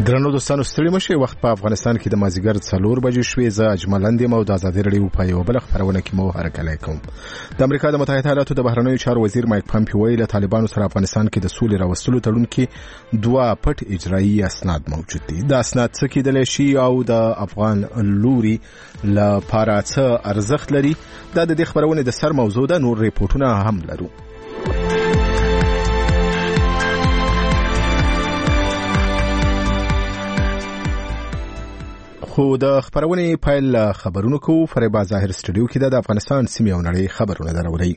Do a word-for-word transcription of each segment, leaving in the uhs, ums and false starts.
درنو دوستانو ستړي مشه وخت په افغانستان کې د مازیګر څلور بجې شوې ز اجملند مو د ازادي رادیو په یو بل خبرونه کې مو هرکلی کوم. د امریکا د متحده ایالاتو د بهرنیو چارو وزیر مایک پامپیو له طالبانو سره افغانستان کې د سولې راوستلو تړون کې دوه پټ اجرایي اسناد موجود دي. د اسناد څخه کېدل شي او د افغان لوري لپاره څه ارزښت لري دا د دې خبرونه د سر موضوع ده. نور ریپورتونه هم لرو. خو د خبرونه پایل خبرونو کو فریبا ظاهر سټوډیو کې د افغانستان سیمه او نړۍ خبرونه درولې.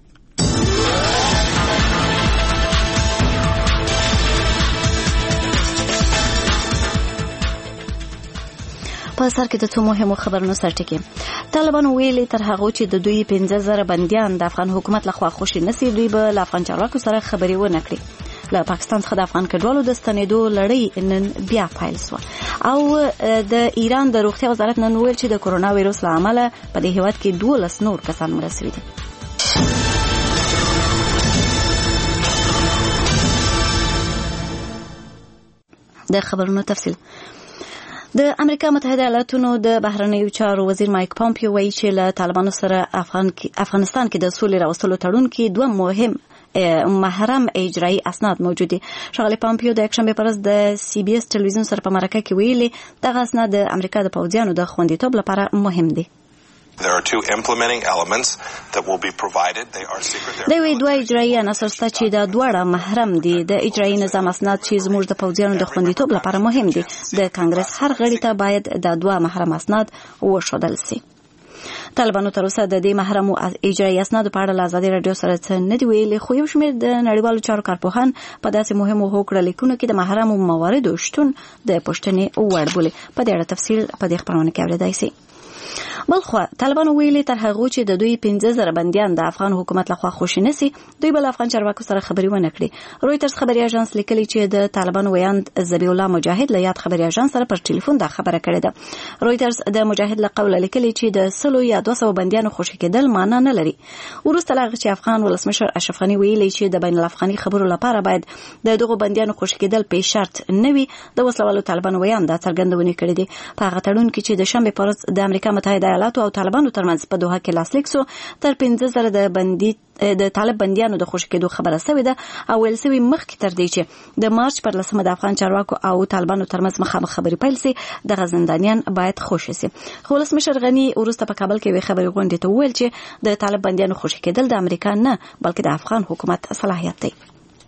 په سر کې د څو مهمو خبرونو سرټکی طالبانو ویلي تر هغه چې د دوی پنځه زره بنديان د افغان حکومت لخوا خوشي نسی دوی به له افغان چارواکو سره خبري ونه کړي. له پاکستان څخه د افغان کډوالو د ستنېدو لړۍ نن بیا پیل شو او د ایران د روغتیا وزارت نن ویل چې د کورونا وایروس له امله په دې هیواد کې دولس نور کسان مړه شوي دي. د خبرونو تفصیل. د امریکا متحده ایالاتونو د بهرنیو چارو وزیر مایک پامپیو وایي چې له طالبانو سره افغان افغانستان کې د سولې راوستلو تړون کې دوه مهم محرم اجرایی اسناد موجود دي. شغله پامپیو د یکشنبه پر ورځ د سی بي اس ټلویزیون سره په مرکه کې ویلي دغه اسناد د امریکا د پوځیانو د خوندیتوب لپاره مهم دي. There are two implementing elements that will be provided. They are secret. د وی دوه اجرایی عناصر چې د دوړه محرم دي. د اجرایی نظام اسناد چې زموږ د پوځیانو د خوندیتوب لپاره مهم دي. د کانګرس هر غړي ته باید د دوه محرم اسناد وښودل شي. طالبانو تر اوسه د دې محرم اجرایی اسناد په اړه له ازادي رادیو سره څه نه دی ویلي، خو یو شمېر د نړیوالو چارو کارپوهان په داسې مهمو هوکړه لیکونو کې د محرم مواردو شتون د پوښتنې وړ بولي. په دې اړه تفصیل په دې خبرونه کې اورېدای شئ. بلخو طالبانو ویلي تر هغه چې د دوی پنځه زره بنديان د افغان حکومت لخوا خوشي نسی دوی بل افغان چارواکو سره خبري ونه کړي. رويټرز خبري اژانس لیکلي چې د طالبانو ویاند ذبیح الله مجاهد له یاد خبري اژانس سره پر ټلیفون دا خبره کړې ده. رويټرز د مجاهد له قوله لیکلي چې د سلو یا دوه سوه بنديانو خوشي کېدل معنا نه لري. ورسته لاغ چې افغان ولسمشر اشرف غنی ویلي چې د بین الافغاني خبرو لپاره باید د دغه بنديانو خوشي کېدل په شرط نه وي. د وسلوالو طالبانو ویاند دا څرګندونه کړې ده په هغه تړون کې چې د شنبه پر ورځ د امریکا متحده ایالاتو او طالبانو ترمنځ په دوحه کې لاسلیک شو. تر پنځه زره د بندي د طالب بنديانو د خوشي کېدو خبره شوې ده او ویل شوی مخکې تر دې چې د مارچ پر لسمه د افغان چارواکو او طالبانو ترمنځ مخامخ خبرې پیل شي د زندانیان باید خوشي شي. خو ولسمشر غنی ورسته په کابل کې وی خبرې غونډې ته ویل چې د طالب بنديانو خوشي کېدل د امریکا نه بلکې د افغان حکومت صلاحیت دی.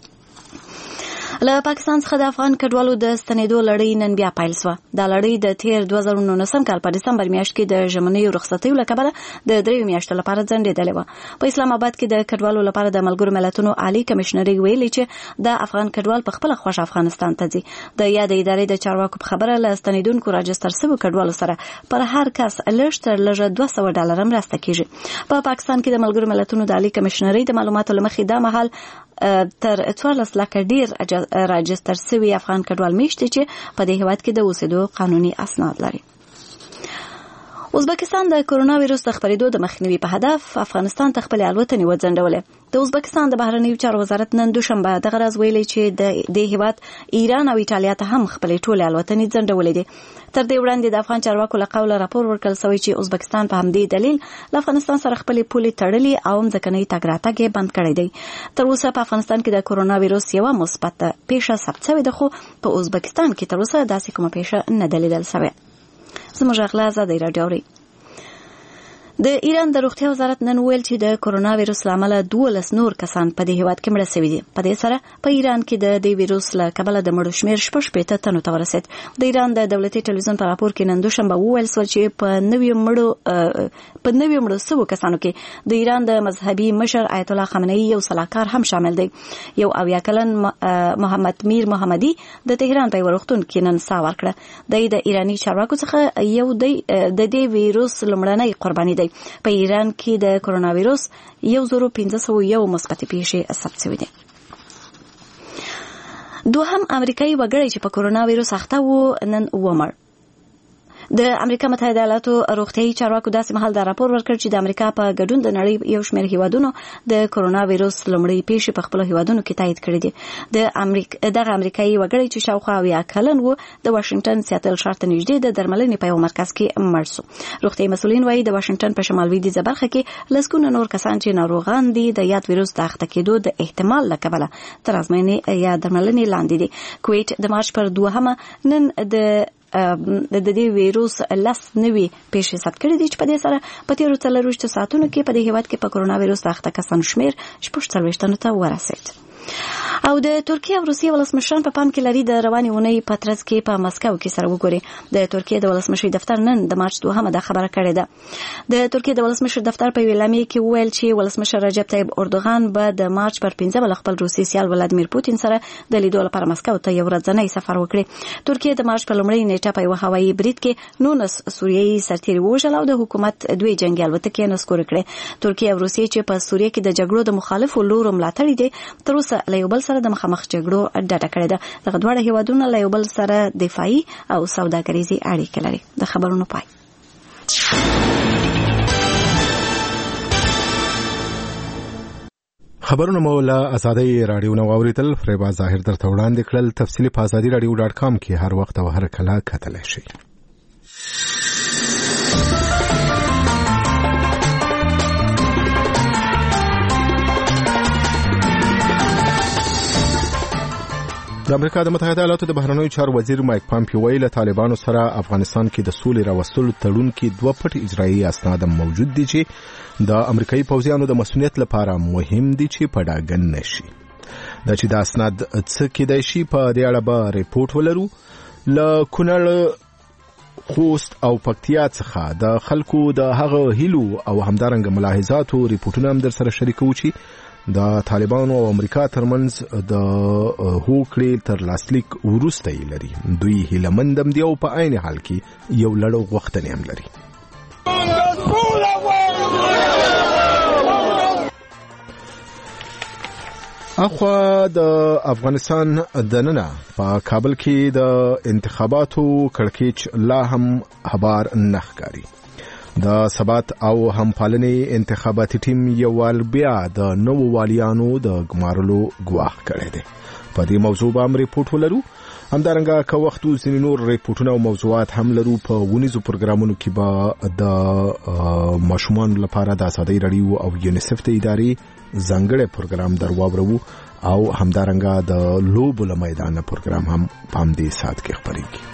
له پاکستان څخه د افغان کډوالو د ستنېدو لړۍ نن بیا پیل شوه. دا لړۍ د تیر دوه زره نولسم کال په دسمبر میاشت کې د ژمنیو رخصتیو له کبله د دریو میاشتو لپاره ځنډېدلې وه. په اسلام آباد کې د کډوالو لپاره د ملګرو ملتونو عالی کمشنري ویلي چې د افغان کډوال په خپله خوښه افغانستان ته ځي. د یاد ادارې د چارواکو په خبره له ستنېدونکو راجستر شویو کډوالو سره پر هر کس لږ تر لږه دوه سوه ډالره مرسته کیږي. په پاکستان کې د ملګرو ملتونو د عالی کمشنري د معلوماتو له مخې دا مهال تر څوارلس لکه ډیر راجستر سوي افغان کډوال میشته چې په دې هیواد کې د اوسېدو قانوني اسناد لري. ازبکستان د کورونا وایروس د خپرېدو د مخنیوي په هدف افغانستان ته خپل الوتنې وځنډولې. د ازبکستان د بهرنیو چارو وزارت نن دوشنبه دغه راز ویلي چې د دې هیواد ایران او ایټالیا ته هم خپل ټول الوتنې ځنډولې دي. تر دې وړاندې د افغان چارواکو له قوله راپور ورکړل شوی چې ازبکستان په همدې دلیل له افغانستان سره خپل پولې تړلې او ځمکنۍ تګ راتګ یې بند کړی دی. تر اوسه په افغانستان کې د کورونا وایروس یوه مثبت پیښه ثبت شوې ده، خو په ازبکستان کې تر اوسه داسې کومه پیښه نه ده لیدل شوې. زموږ اغلا ازادي راډیو اوري. د ایران د روغتیا وزارت نن ویل چې د کورونا وایروس لامل دولس نور کسان په دې هیواد کې مړه شوي دي. په دې سره په ایران کې د دې وایروس له کبله د مړو شمېر شپږ شپېته تنو ته ورسېد. د ایران د دولتي ټلویزیون په راپور کې نن دوشنبه وویل شول چې په نویو مړو په نویو مړو شویو کسانو کې د ایران د مذهبي مشر آیت الله خامنه‌ای یو سلاکار هم شامل دی. یو اویا کلن محمد میر محمدي د تهران په روغتون کې نن ساه ورکړه. د ایرانی چارواکو څخه یو دی د دې وایروس لومړنی قرباني دی. په ایران کې د کورونا وایروس یو زره پنځه سوه یو مثبت پیښې ثبت شوې دي. دوهم امریکایي وګړی چې په کورونا وایروس اخته و نن ومړ. د امریکا متحده ایالاتو روغتیايي چارواکو داسې مهال دا راپور ورکړ چې د امریکا په ګډون د نړۍ یو شمېر هیوادونو د کرونا وایروس لومړی پیښې په خپل هیوادونو کې تایید کړې دي. د امریکا دغه امریکایي وګړی چې شاوخوا اویا کلن و د واشنگټن سیاتل ښار ته نږدې د درملنې په یو مرکز کې مړ شو. روغتیايي مسؤلین وایي د واشنگټن په شمال لویدیځه برخه کې لسګونه نور کسان چې ناروغان دي د یاد وایروس د اخته کېدو د احتمال له کبله تر ازموینې یا درملنې لاندې دي. کویټ د مارچ پر دوهمه نن د د دې وایروس لس نوي پیښې ثبت کړې دي چې په دې سره په تیرو څلورویشتو ساعتونو کې په دې هیواد کې په کرونا وایروس د اخته کسانو شمېر شپږ څلوېښت ته ورسېد. او د ترکیه او روسیې ولسمشران په پام کې لري د روانې اونۍ په ترڅ کې په مسکو کې سره وګوري. د ترکیه د ولسمشر دفتر نن د مارچ دوهمه د خبره کړې ده. د ترکیه د ولسمشر دفتر په اعلامیه کې وویل چې ولسمشر رجب طیب اردوغان به د مارچ پر پنځمه خپل روسي سیال ولادیمیر پوتین سره د لیدو لپاره مسکو ته یو ورځنی سفر وکړي. ترکیه د مارچ په لومړۍ نیټه په یو هوایي برید کې نولس سوریایي سرتیري وژل او د حکومت دوی جنگي الوتکې نسکور کړې. ترکیه او روسیې چې په سوریه کې د جګړو د مخالفو لورو ملاتړي دي تر اوسه له یو بل سره د مخامخ جګړو ډډه کړې ده. دغه دواړه هیوادونه له یو بل سره دفاعي او سوداګریزي اړیکې لري. د خبرونو پای. خبرونه مو له ازادي رادیو نو اوریدل. فریبا ظاهر درته وړاندې کړل. تفصیلی په ازادي رادیو ډاټ کام کې هر وخت او هر کله کتلی شئ. د امریکا د متحده ایالاتو د بهرنیو چارو وزیر مایک پامپیو له طالبانو سره افغانستان کې د سولې راوستلو تړون کې دوه پټ اجرایي اسناد موجود دي چې د امریکایي پوځیانو د مسؤلیت لپاره مهم دي چې په ډاګه نشي. دا چې د اسناد څه کېدای شي په دې اړه به ریپورت ولرو. له کونړ، خوست او پکتیا څخه د خلکو د هغه هیلو او همدارنګه ملاحظاتو ریپورتونه هم در سره شریکو چې د طالبانو او امریکا ترمنځ د هوکړې تر لاسلیک وروسته یې لري. دوی هیلهمند هم دي او په عین حال کې یو لړ غوښتنې هم لري. اخوا د افغانستان دننه په کابل کې د انتخاباتو کړکېچ لا هم هبار نه ښکاري. د ثبات او همپالنې انتخاباتي ټیم یو وال بیا د نوو والیانو د ګمارلو ګواښ کړی دی. په دې موضوع به هم ریپورټ ولرو. همدارنګه که وخت ځینې نور ریپورټونه او موضوعات هم لرو. په ونیزو پروګرامونو کې به د ماشومانو لپاره د ازادۍ راډیو او یونیسف د ادارې ځانګړی پروګرام در واورو او همدارنګه د لوبو له میدانه پروګرام هم په همدې ساعت کې خپرېږي.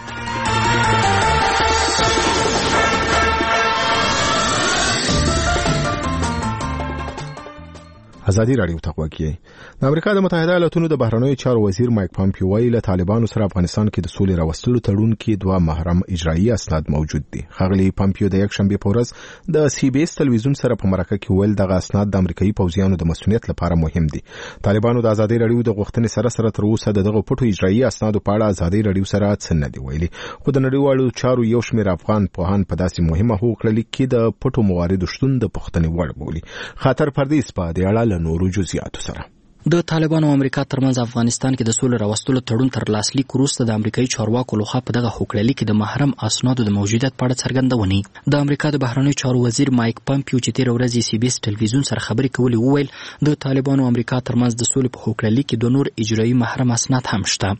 ازادي رادیو ته غوږی. د امریکا د متحده ایالاتو د بهرنیو چارو وزیر مایک پامپیو له طالبانو سره افغانستان کې د سولې راوستلو تړون کې دوه محرم اجرایي اسناد موجود دي. خغلی پامپیو د یک شنبه په ورځ د سی بي اس تلویزیون سره په مرکه کې ویل دغه اسناد د امریکایي پوځیانو د مسؤلیت لپاره مهم دي. طالبانو د ازادي رادیو د غوښتنې سره سره تر اوسه دغه پټو اجرایي اسناد په اړه ازادي رادیو سره څه نه دی ویلي. خو د نړیوالو چارو یو شمېر افغان پوهان په داسې مهمه هوکړه لیک کې د پټو مواردو شتون د پوښتنې وړ بولي. خاطر پردیس په دې اړه له نورو جزئیاتو سره. د طالبانو او امریکا ترمنځ افغانستان کې د سولې راوستلو تړون تر لاسلیک وروسته د امریکایي چارواکو لخوا په دغه هوکړه کې د محرم اسنادو د موجودیت په اړه څرګندونې. د امریکا د بهرنیو چارو وزیر مایک پامپیو چې تېره ورځ سی بي اس ټلویزیون سره خبرې کولې وویل د طالبانو او امریکا ترمنځ د سولې په هوکړه کې دوه نور اجرایي محرم اسناد هم شته.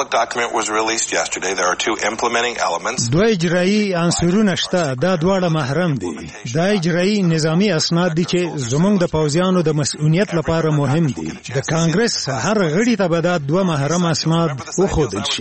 دوه اجرایي عنصرونه شته. دا دواړه محرم دي. دا اجرایي نظامی اسناد دي چې زموږ د پوځیانو د مسؤلیت لپاره مهم دي. د کانګرس هر غړي ته به دا دوه محرم اسناد وښودل شي.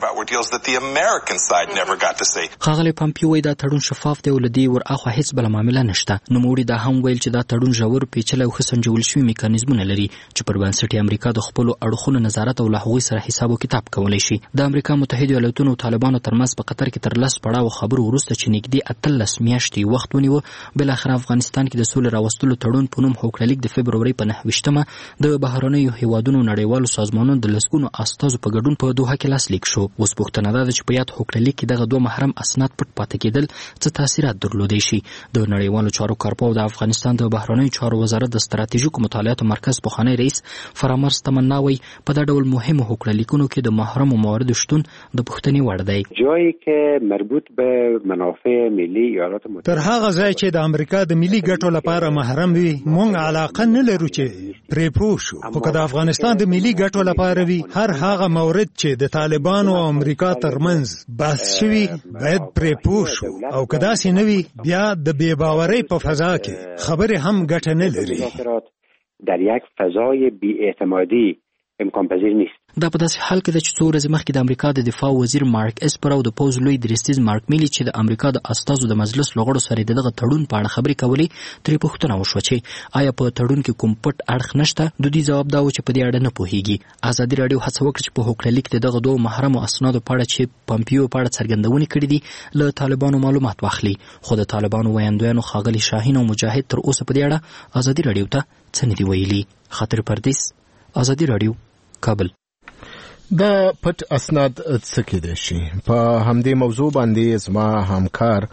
ښاغلی پامپیو وایي دا تړون شفاف دی او له دې ورهاخوا هیڅ بله معامله نشته. نوموړي دا هم ویل چې دا تړون ژور پیچلی او ښه سنجول شوي میکانیزمونه لري چې پر بنسټ یې امریکا د خپلو اړخونو نظارت او له هغوی سره حساب و کتاب کولی شي. د امریکا متحده ایالاتونو او طالبانو ترمنځ په قطر کې تر لس پړاو خبرو وروسته چې نږدې اتلس میاشتې وخت ونیوه بالاخره افغانستان کې د سولې راوستلو تړون په نوم هوکړه لیک د فبرورۍ په نهه ویشتمه د بهرنیو هیوادونو نړیوالو سازمانونو د لسګونو استازو په ګډون په دوحه کې لاسلیک شو. اوس پوښتنه ده چې په یاد هوکړلیک کې دغه دوه محرم اسناد پټ پاتې کېدل څه تاثیرات درلودای شي. د نړیوالو چارو کارپوه د افغانستان د بهرنیو چارو وزارت د ستراتیژیکو مطالعاتو مرکز پخوانی رئیس فرامرز تمنا وایي په دا ډول مهمو هوکړلیکونو کې د محرمو مواردو شتون د پوښتنې وړ دی. جایی که مربوط به منافع ملی ایالات متحده تر هغه ځای چې د امریکا د ملي ګټو لپاره محرم وي مونږ علاقه نه لرو چې پرې پوه شو. خو که د افغانستان د ملي ګټو لپاره وي هر هغه مورد چې د طالبانو او امریکا ترمنځ بحث شوي باید پرې پوه شو او که داسې نه وي بیا د بې باورۍ په فضا کې خبرې هم ګټه نه لري. در یک فضای بی اعتمادی امکان پذیر نیست. دا په داسې حال کې ده چې څو ورځې مخکې د امریکا د دفاع وزیر مارک اسپر او د پوز لوی درستیز مارک میلی چې د امریکا د استازو د مجلس لغړو سره دغه تړون په اړه خبرې کولې ترې پوښتنه وشوه چې آیا په تړون کې کوم پټ اړخ نشته. د دوی ځواب دا و چې په دې اړه نه پوهیږي. ازادي راډیو هڅه وکړه چې په هوکړلیک کې دغه دوه محرمو اسنادو په اړه چې پامپیو په اړه څرګندونې کړې دي له طالبانو معلومات واخلي. خو د طالبانو ویاندویانو ښاغلي شاهین او مجاهد تر اوسه په دې اړه ازادي راډیو ته څه نه دي ویلي. خاطر پردیس، ازادي راډیو، کابل. د پټ اسناد څه کېدای شي؟ په همدې موضوع باندې زما همکار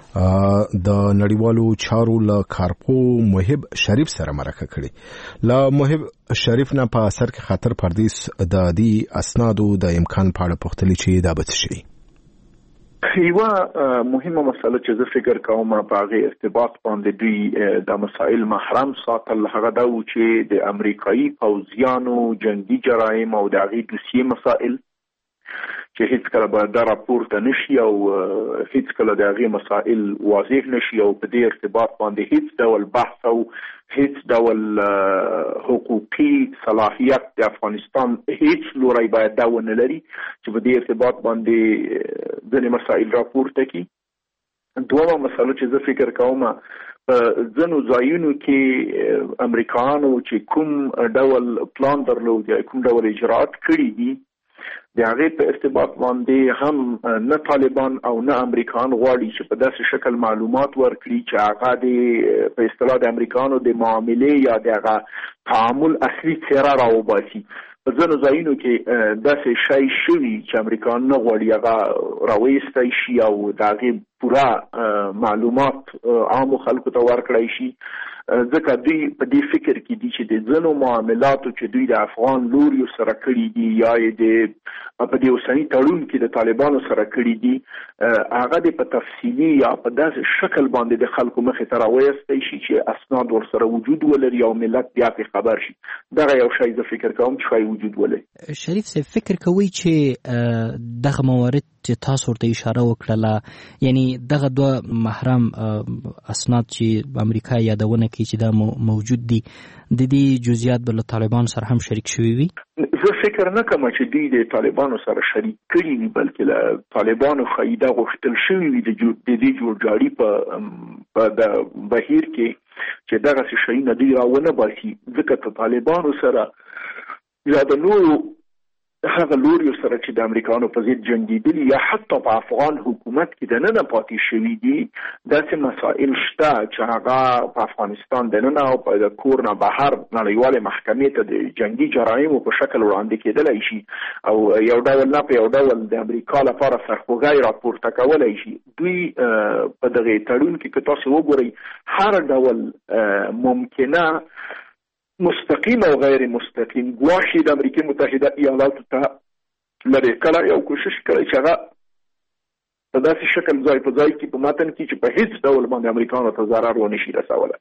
د نړیوالو چارو له کارپوه محب شریف سره مرکه کړې. له محب شریف نه په اثر کې خاطر پردیس د دې اسنادو د امکان په اړه پوښتلي چې دا به څه شي. یوه مهمه مسله چې زه فکر کوم په هغه ارتباط باندې دوی د مسائل محرم ساتل هغه دا و چې د امریکایي پوځیانو جنگي جرایم او د هغې دوسیې مسائل چې هیڅ کله به دا راپورته نشي او هیڅ کله د هغې مسائل واضح نشي او په دې ارتباط باندې هیڅ ډول بحث او هیڅ ډول حقوقي صلاحیت د افغانستان هیڅ لوری باید دا ونه لري چې په دې ارتباط باندې ځینې مسائل راپورته کړي. دومره مسله چې زه فکر کوم په ځینو ځایونو کې امریکایانو چې کوم ډول پلان درلود یا کوم ډول اجراات کړي دي د هغې په ارتباط باندې هم نه طالبان او نه امریکایان غواړي چې په داسې شکل معلومات ورکړي چې هغه د په اصطلاح د امریکایانو د معاملې یا د هغه تعامل اصلي څېره راوباسي. په ځینو ځایونو کې داسې شی شوي چې امریکایان نه غواړي هغه راویستی شي او د هغې پوره معلومات عامو خلکو ته ورکړی شي. ځکه دوی په دې فکر کې دي چې د ځینو معاملاتو چې دوی د افغان لوریو سره کړي دي یا یې د په دې اوسني تړون کې د طالبانو سره کړي دي هغه د په تفصیلي یا په داسې شکل باندې د خلکو مخې ته راویستی شي چې اسناد ورسره وجود ولري او ملت بیا پرې خبر شي. دغه یو شی زه فکر کوم چې ښایي وجود ولري. شریف صاحب فکر کوي چې دغه موارد چې تاسو ورته اشاره وکړله یعنی دغه دوه محرم اسناد چې امریکا یادونه کوي چې دا موجود دي د دې جزئیات به له طالبانو سره هم شریک شوي وي؟ زه فکر نه کوم چې دوی د طالبانو سره شریک کړي وي بلکې له طالبانو ښایي دا غوښتل شوي وي د دې جوړجاړي په د بهیر کې چې دغسې شیونه دوی راونه باسي. ځکه د طالبانو سره یا د نورو هغه لوریو سره چې د امریکایانو په ضد جنګېدلي یا حتی په افغان حکومت کې دننه پاتې شوي دي داسې مسائل شته چې هغه په افغانستان دننه او په د کور نه بهر نړیوالې محکمې ته د جنګي جرایمو په شکل وړاندې کېدلی شي او یو ډول نه په یو ډول د امریکا لپاره سرخوږی راپورته کولی شي. دوی په دغې تړون کې که تاسو وګورئ هر ډول ممکنه مستقیم او غیر مستقیم ګواښ د امریکا متحده ایالاتو ته لري. کله یو کوشش کوي چې هغه په داسې شکل ځای په ځای کې په متن کې چې په هیڅ ډول باندې امریکایانو ته ضرر ونه شي رسولی.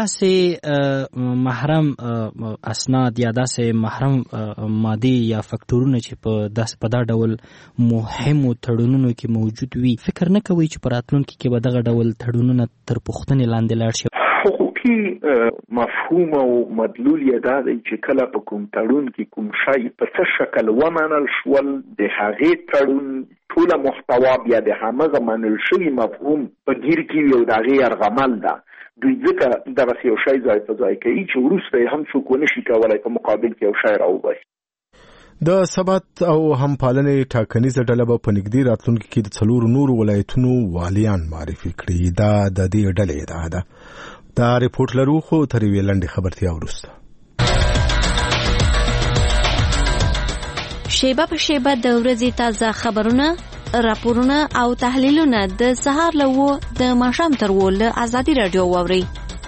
داسې محرم اسناد یا داسې محرم مادې یا فکټورونه چې په داسې په دا ډول مهمو تړونونو کې موجود وي فکر نه کوي چې په راتلونکي کې به دغه ډول تړونونه تر پوښتنې لاندې لاړ شي؟ حقوقي مفهوم او مدلول یې دا دی چې کله په کوم تړون کې کوم شی په څه شکل ومنل شول د هغې تړون ټوله محتوا بیا د همغه منل شوي مفهوم په ګیر کې وي او د هغې یرغمل ده. دوی ځکه دغسې یو شی ځای په ځای کوي چې وروسته یې هم څوک ونه شي کولی په مقابل کې یو شی راوباسي. د ثبات او همپالنې ټاکنیزه ډله به په نږدې راتلونکي کې د څلورو نورو ولایتونو والیان معرفي کړي. دا د دې ډلې ادعا ده. دا ریپورټ لرو خو تر یوې لنډې خبرتیا وروسته. شیبه په شیبه د ورځې تازه خبرونه، راپورونه او تحلیلونه د سهار له و د ماښام تر و له ازادي راډیو واورئ.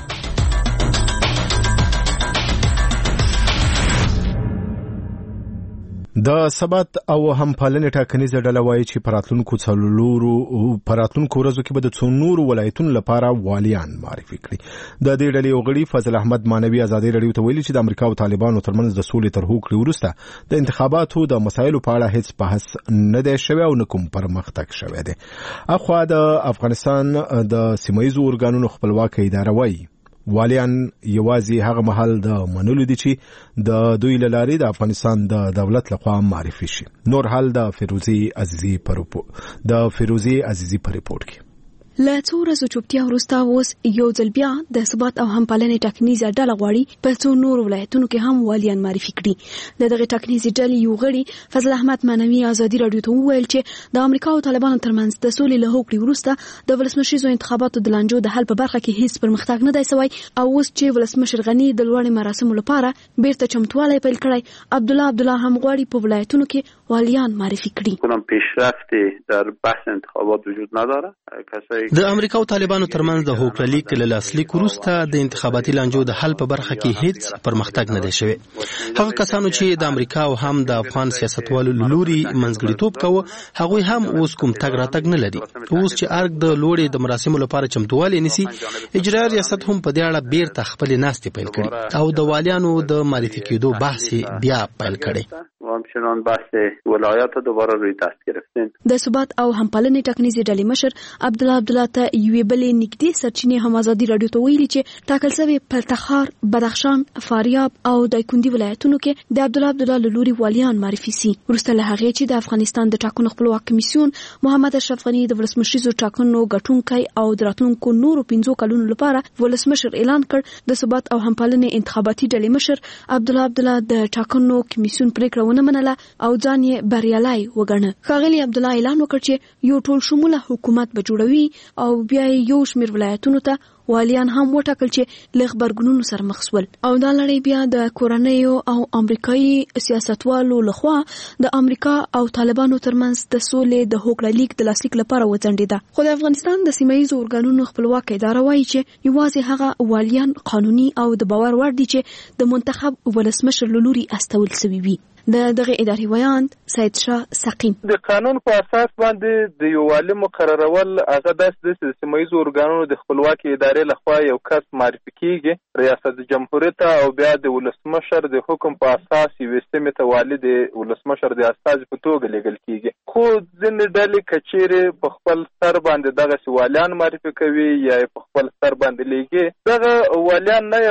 د ثبات او همپالنې ټاکنیزه ډله وایي چې پراتلونکو څلورو پراتلونکو ورځو کې به د څو نورو ولایتونو لپاره والیان معرفي کړي. د دې ډلې یو غړي فضل احمد مانوي ازادي راډیو ته ویلي چې د امریکا او طالبانو ترمنځ د سولې تر هوکړې وروسته د انتخاباتو د مسایلو په اړه هیڅ بحث نه دی شوی او نه کوم پرمختګ شوی دی. اخوا د افغانستان د سیمایي اورګانونو خپلواکه اداره وایي والیان یوازې هغه مهال د منلو دي چې د دوی له لارې د افغانستان د دولت لخوا معرفي شي. نور حال د فیروزي عزیزي پر د فیروزي عزیزي پر ریپورت کې. له څو ورځو چوپتیا وروسته اوس یو ځل بیا د ثبات او همپالنې ټاکنیزه ډله غواړي په څو نورو ولایتونو کې هم والیان معرفي کړي. د دغه ټاکنیزې ډلې یو غړي فضل احمد مانوي ازادي راډیو ته وویل چې د امریکا او طالبانو ترمنځ د سولې له هوکړې وروسته د ولسمشریزو انتخاباتو د لانجو د حل په برخه کې هیڅ پرمختګ نه دی شوی او اوس چې ولسمشر غني د لوړې مراسمو لپاره بیرته چمتووالی پیل کړی، عبدالله عبدالله هم غواړي په ولایتونو کې والیان معرفي کړي. کنم پیشرفتی در بحث انتخابات وجود نداره. کسایی د امریکا او طالبانو ترمنځ د هوکړه لیک له لاسلیک وروسته د انتخاباتي لانجو د حل په برخه کې هیڅ پرمختګ نه دی شوی. هغه کسانو چې د امریکا او هم د افغان سیاستوالو لوري منځګړیتوب کوي هغه هم اوس کوم تګ راتګ نه لري. اوس چې ارګ د لوړې د مراسمو لپاره چمتووالی نیسي، اجرایي ریاست هم په دې اړه بیرته خپل ناستې پیل کړي او د والیانو د معرفي کېدو بحث بیا پیل کړي. همچنان بحث ولایات دوباره روی دست گرفتین. د ثبات او همپالنې ټاکنیزې ډلې مشر عبدالله عبدالله ته یوې بلې نږدې سرچینې هم ازادي راډیو ته ویلي چې ټاکل شوی پر تخار، بدخشان، فاریاب او دایکنډي ولایتونو کې د عبدالله عبدالله له لوري والیان معرفي سي. وروسته له هغې چې د افغانستان د ټاکنو خپلواک کمیسیون محمد اشرف غني د ولسمشریزو ټاکنو ګټونکی او د راتلونکو نورو پنځو کلونو لپاره ولسمشر اعلان کړ، د ثبات او همپالنې انتخاباتي ډلې مشر عبدالله عبدالله د ټاکنو کمیسیون پریکړه ونه منله او ځان یې بریالی وګڼه. ښاغلي عبدالله اعلان وکړ چې یو ټول شموله حکومت به جوړوي او بیا یو شمېر ولایتونو ته والیان هم وټاکل چې له غبرګونونو سره مخ شول او دا لړۍ بیا د کورنیو او امریکایي سیاستوالو لخوا د امریکا او طالبانو ترمنځ د سولې د هوکړه لیک د لاسلیک لپاره وځنډېده. خو د افغانستان د سیمایي اورګانونو خپلواکه اداره وایي چې یوازې هغه والیان قانوني او د باور وړ دي چې د منتخب ولسمشر له لوري استول شوي وي. د دغه اداري ویاند سید شاه سقیم د قانون په اساس باندې د یو والی مقررول هغه داسې د سیمایي اورګانونو د خپلواکي ادارې لخوا یو کس معرفي کیږي، ریاست جمهوریت ته، او بیا د ولسمشر د حکم په اساس یوې سیمې ته والی د ولسمشر د استازي په توګه لیږل کیږي. خو ځینې ډلې کچېرې په خپل سر باندې دغه والیان معرفي کوي یا په خپل سر باندې لیږي. دغه والیان نه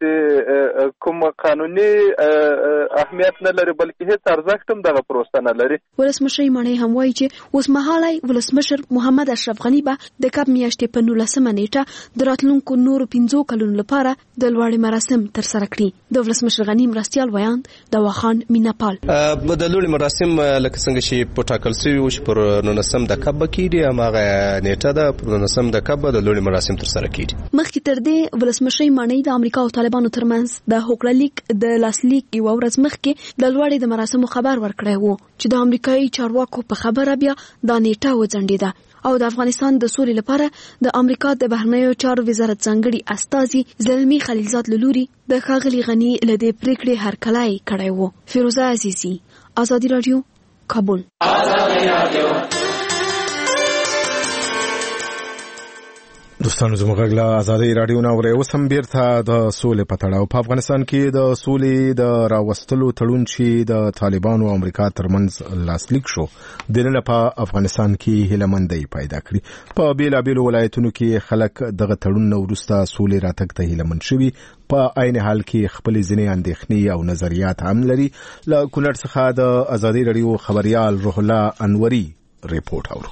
یوازې کوم قانوني اهمیت نه لري بلکې هیڅ ارزښت هم دغه پروسه نه لري. ولسمشر مانۍ هم وایي چې اوس مهالی ولسمشر محمد اشرف غني به د کب میاشتې په نولسمه نیټه د راتلونکو نورو پنځو کلونو لپاره د لوړې مراسم ترسره کړي. د ولسمشر غني مرستیال ویاند د واخان میناپال د لوړې مراسم لکه څنګه چې په ټاکل شوي وو چې پر نولسم د کب کېږي، هماغه نیټه ده پر نولسم د کب د لوړې مراسم ترسره کېږي. مخکې تر دې ولسمشر مانۍ د امریکا او طالبانو ترمنځ د هوکړه لیک د لاسلیک یوه ورځ مخکې د لوړې د مراسمو خبر ورکړی وو چې د امریکایي چارواکو په خبره بیا دا نیټه وځنډېده او د افغانستان د سولې لپاره د امریکا د بهرنیو چارو وزارت ځانګړي استازي زلمي خلیلزاد له لوري د ښاغلي غني له دې پریکړې هرکلی کړی وو. فیروزه عزیزي، ازادي راډیو، کابل. دوستانو زموږ غږ له ازادي راډیو نه اورئ. اوس هم بیرته د سولې په تړاو په افغانستان کې د سولې د راوستلو تړون چې د طالبانو او امریکا ترمنځ لاسلیک شو د نن په افغانستان کې هیلهمندۍ پیدا کړي. په بیلابیلو ولایتونو کې خلک دغه تړون نه وروسته سولې راتګ ته هیلهمند شوي، په عین حال کې خپل ځینې اندېښنې او نظریات هم لري. له کونړ څخه د ازادي راډیو خبريال روح الله انوري ریپورت اورو.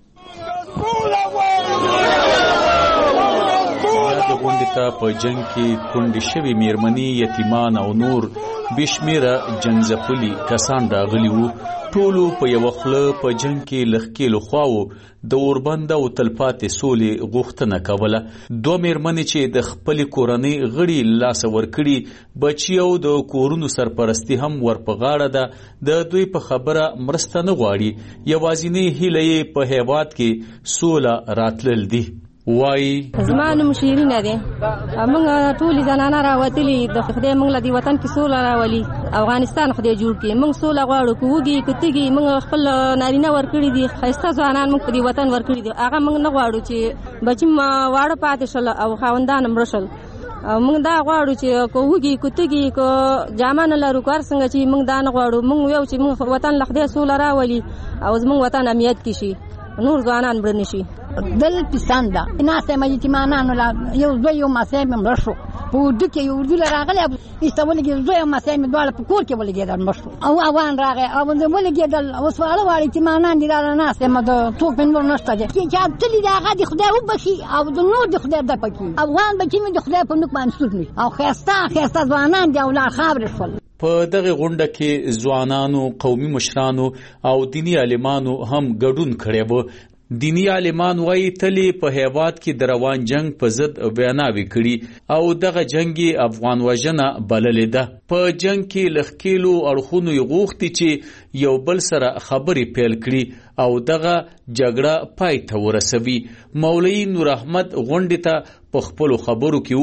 غونډې ته په جنگ کې کونډې شوي میرمنې، یتیمان او نور بشمیره جنګ ځپلي کسان راغلي وو. ټولو په یو خله په جنگ کې لخکېلو خواو د اوربند او تلپاتې سولې غوښتنه کوله. دوه میرمنې چې د خپل کورنۍ غړي لاس ورکړي بچي او د کورونو سرپرستی هم ورپه غاړه ده د دوی په خبره مرسته نه غواړي. یوازینی هیله یې په هیواد کې سوله راتلل دي. وای زما نوم شیرینه ده. موږ ټول زنانه راوتلي د خدای موږ له دې وطن کې سوله راولي. افغانستان خدای جوړ کړي. موږ سوله غواړو. کوږي کتګي موږ خپل نارینه ورکړي دي. خاصه ځوانان موږ په دې وطن ورکړي دي. هغه موږ نه غواړو چې بچي ما واړه پاتې شل او خاوندان مرشل. موږ دا غواړو چې کوږي کتګي کو جامه نه لرو کار څنګه چې موږ دا نه غواړو. موږ یو چې موږ وطن له خدای سوله راولي او زموږ وطن امنیت کې شي. نور ځوانان برني شي. دل پسنده ناسه مې چې مانانو لا یو زوی یو ماسه مې مرشو په ودو کې یو ودو راغلی ایستول کې زوی یو ماسه مې دواله په کور کې ولګېدل مرشو او اوان راغی او زه ولګېدل اوس واړه واړه چې مانان دي را ناسه مې د ټوپ نور نشته چې چې تل دې هغه د خدای وبخي او د نور د خدای د پکې افغان بچی مې د خدای په نوک باندې سورني او خسته خسته ځوانان دی او لا خبر شول. په دغه غونډه کې ځوانانو، قومي مشرانو او دینی عالمانو هم ګډون کړی و. دینی عالمان وایي تلی په هیواد کې د روان جنگ په ضد بیاناوي کړي او دغه جنگي افغان وژنه بللې ده. په جنگ کې لخکېلو اړخونو یې غوښتي چې یو بل سره خبرې پیل کړي او دغه جګړه پای ته ورسوي. مولوي نور احمد غونډې ته په خپلو خبرو کې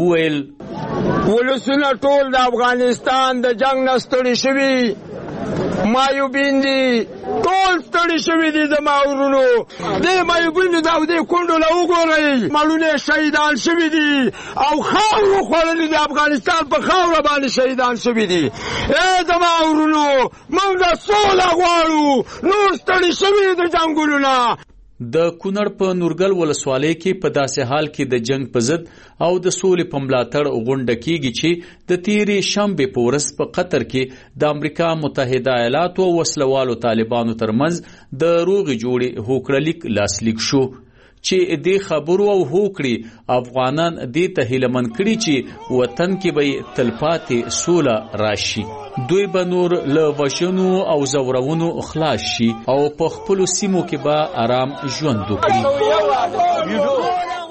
وویل ولسونه ټول د افغانستان د جنگ نه ستړي شوي، مایوبین دي، ټول ستړي شوي دي. د ماورونو دې مایوبینو دا دې کونډو له وګورئ مالونه شهیدان شوي دي او خاورو خوړلي د افغانستان په خاوره باندې شهیدان شوي دي. ای د ماورونو موږ سوله غواړو، نور ستړي شوي د جنګونو نه. د کونړ په نورګل ولسوالۍ کې په داسې حال کې د جنگ په ضد او د سولې په ملاتړ غونډه کیږي چې د تیرې شنبې په ورځ په قطر کې د امریکا متحده ایالاتو او وسلوالو طالبانو ترمنځ د روغې جوړې هوکړلیک لاسلیک شو چې دې خبرو او هوکړې افغانان دې ته هیلمن کړي چې وطن کې به تلپاتې سوله راشي. دوی به نور له وژنو او زورونو خلاص شي او په خپلو سیمو کې به آرام ژوند وکړي.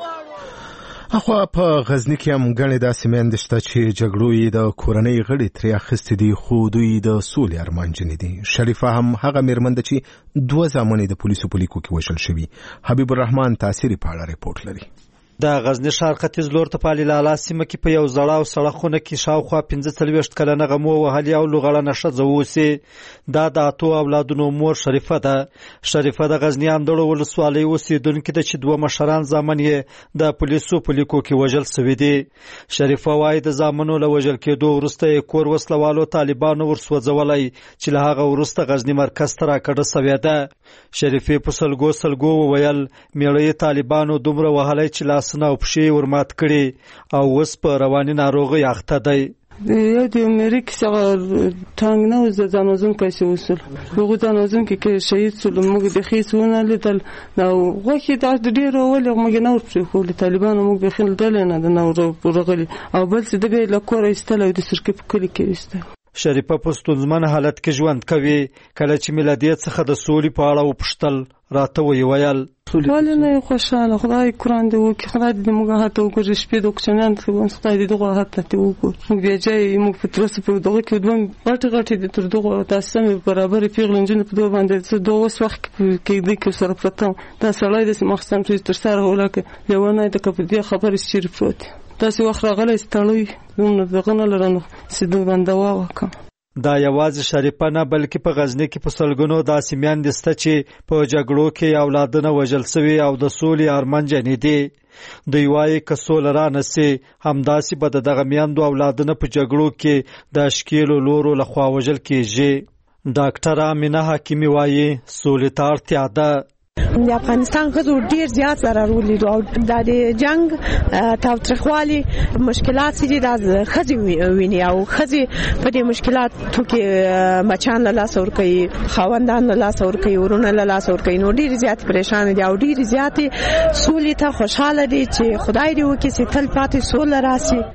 اخوا په غزنی کې هم ګڼې داسې میندې شته چې جګړو یې د کورنۍ غړي ترې اخیستي دي خو دوی د سولې ارمانجنې دي. شریفه هم هغه میرمن ده چې دوه زامن یې د پولیسو په لیکو کې وژل شوي. حبیب الرحمن تاثیري په اړه ریپورټ لري. د غزنی ښار ختیځ لور ته په علیلالا سیمه کې په یو زړه او سړه خونه کې شاوخوا پنځه څلوېښت کلنه غمو وهلې او لوغړنه ښځه اوسي. دا د اتو اولادونو مور شریفه ده. شریفه د غزنی اندړو ولسوالۍ اوسېدونکې ده چې دوه مشران زامن یې د پولیسو په لیکو کې وژل سوي دي. شریفه وایي د زامنو له وژل کېدو وروسته یې کور وسلوالو طالبانو ورسوځولی چې له هغه وروسته غزنی مرکز ته راکډه سوې ده. شریفې په سلګو سلګو وویل میړه یې طالبانو دومره وهلی چې لاس نه او پښې ورمات کړي او اوس په رواني ناروغۍ اخته دی. یو د امریکا څخه ټانګ نه وز ځانوزون کیسه وصول هغه ځانوزون کې شهید سول موږ د خېسونه لیدل نو غوښې د ډیرو ولې موږ نه ورپرې خو طالبانو موږ به خل دل نه د نو ورغلي او بل څه د به لکور ایستل او د سرکې په کلی کې ایستل. شریفه په ستونزمن حالت کې ژوند کوي. کله چې ملادیت څخه د سولې په اړه وپوښتل راته ویې ویل ولې نه خوشاله خدای قرآن دې وکړي خدای دې موږ هاته وګوري شپې د کوچنیانو څخه خدای دې دغه هاته دې وګوري موږ بیا ځای موږ په ترڅ په دغه کې دوه غټ غټ دې تر دغه تاسو مې برابر پیغلې جن په دوه باندې څه دوه وخت کې دې کې سره پرته دا سړی دې مخسم چې تر سره ولکه لیوانه د کپدې خبرې شیر پروت تاسو وخت راغلی ستړی نو دغه نه لرنه سیده باندې واوکم. دا یوازې شریفه نه بلکې په غزنی کې په سلګونو داسې میندې شته چې په جګړو کې اولادونه وژل سوي او د سولې ارمانجنې دي. دوی وایي که سوله رانسي همداسې به د دغه میندو اولادونه په جګړو کې د اشکیلو لورو لخوا وژل کیږي. ډاکټره امینه حکیمي وایي سولې ته اړتیا ده. د افغانستان ښځو ډیر زیات ضرر ولیدو او د جنگ تاوتریخوالي مشکلات چې د ښځې ویني او ښځې په دې مشکلاتو کې بچیان له لاسه ورکوي خاوندان له لاسه ورکوي ورونه له لاسه ورکوي نو ډیر زیات پریشان دي او ډیر زیات سولې ته خوشحاله دي چې خدای دې وکړي چې تل پاتې سوله راشي.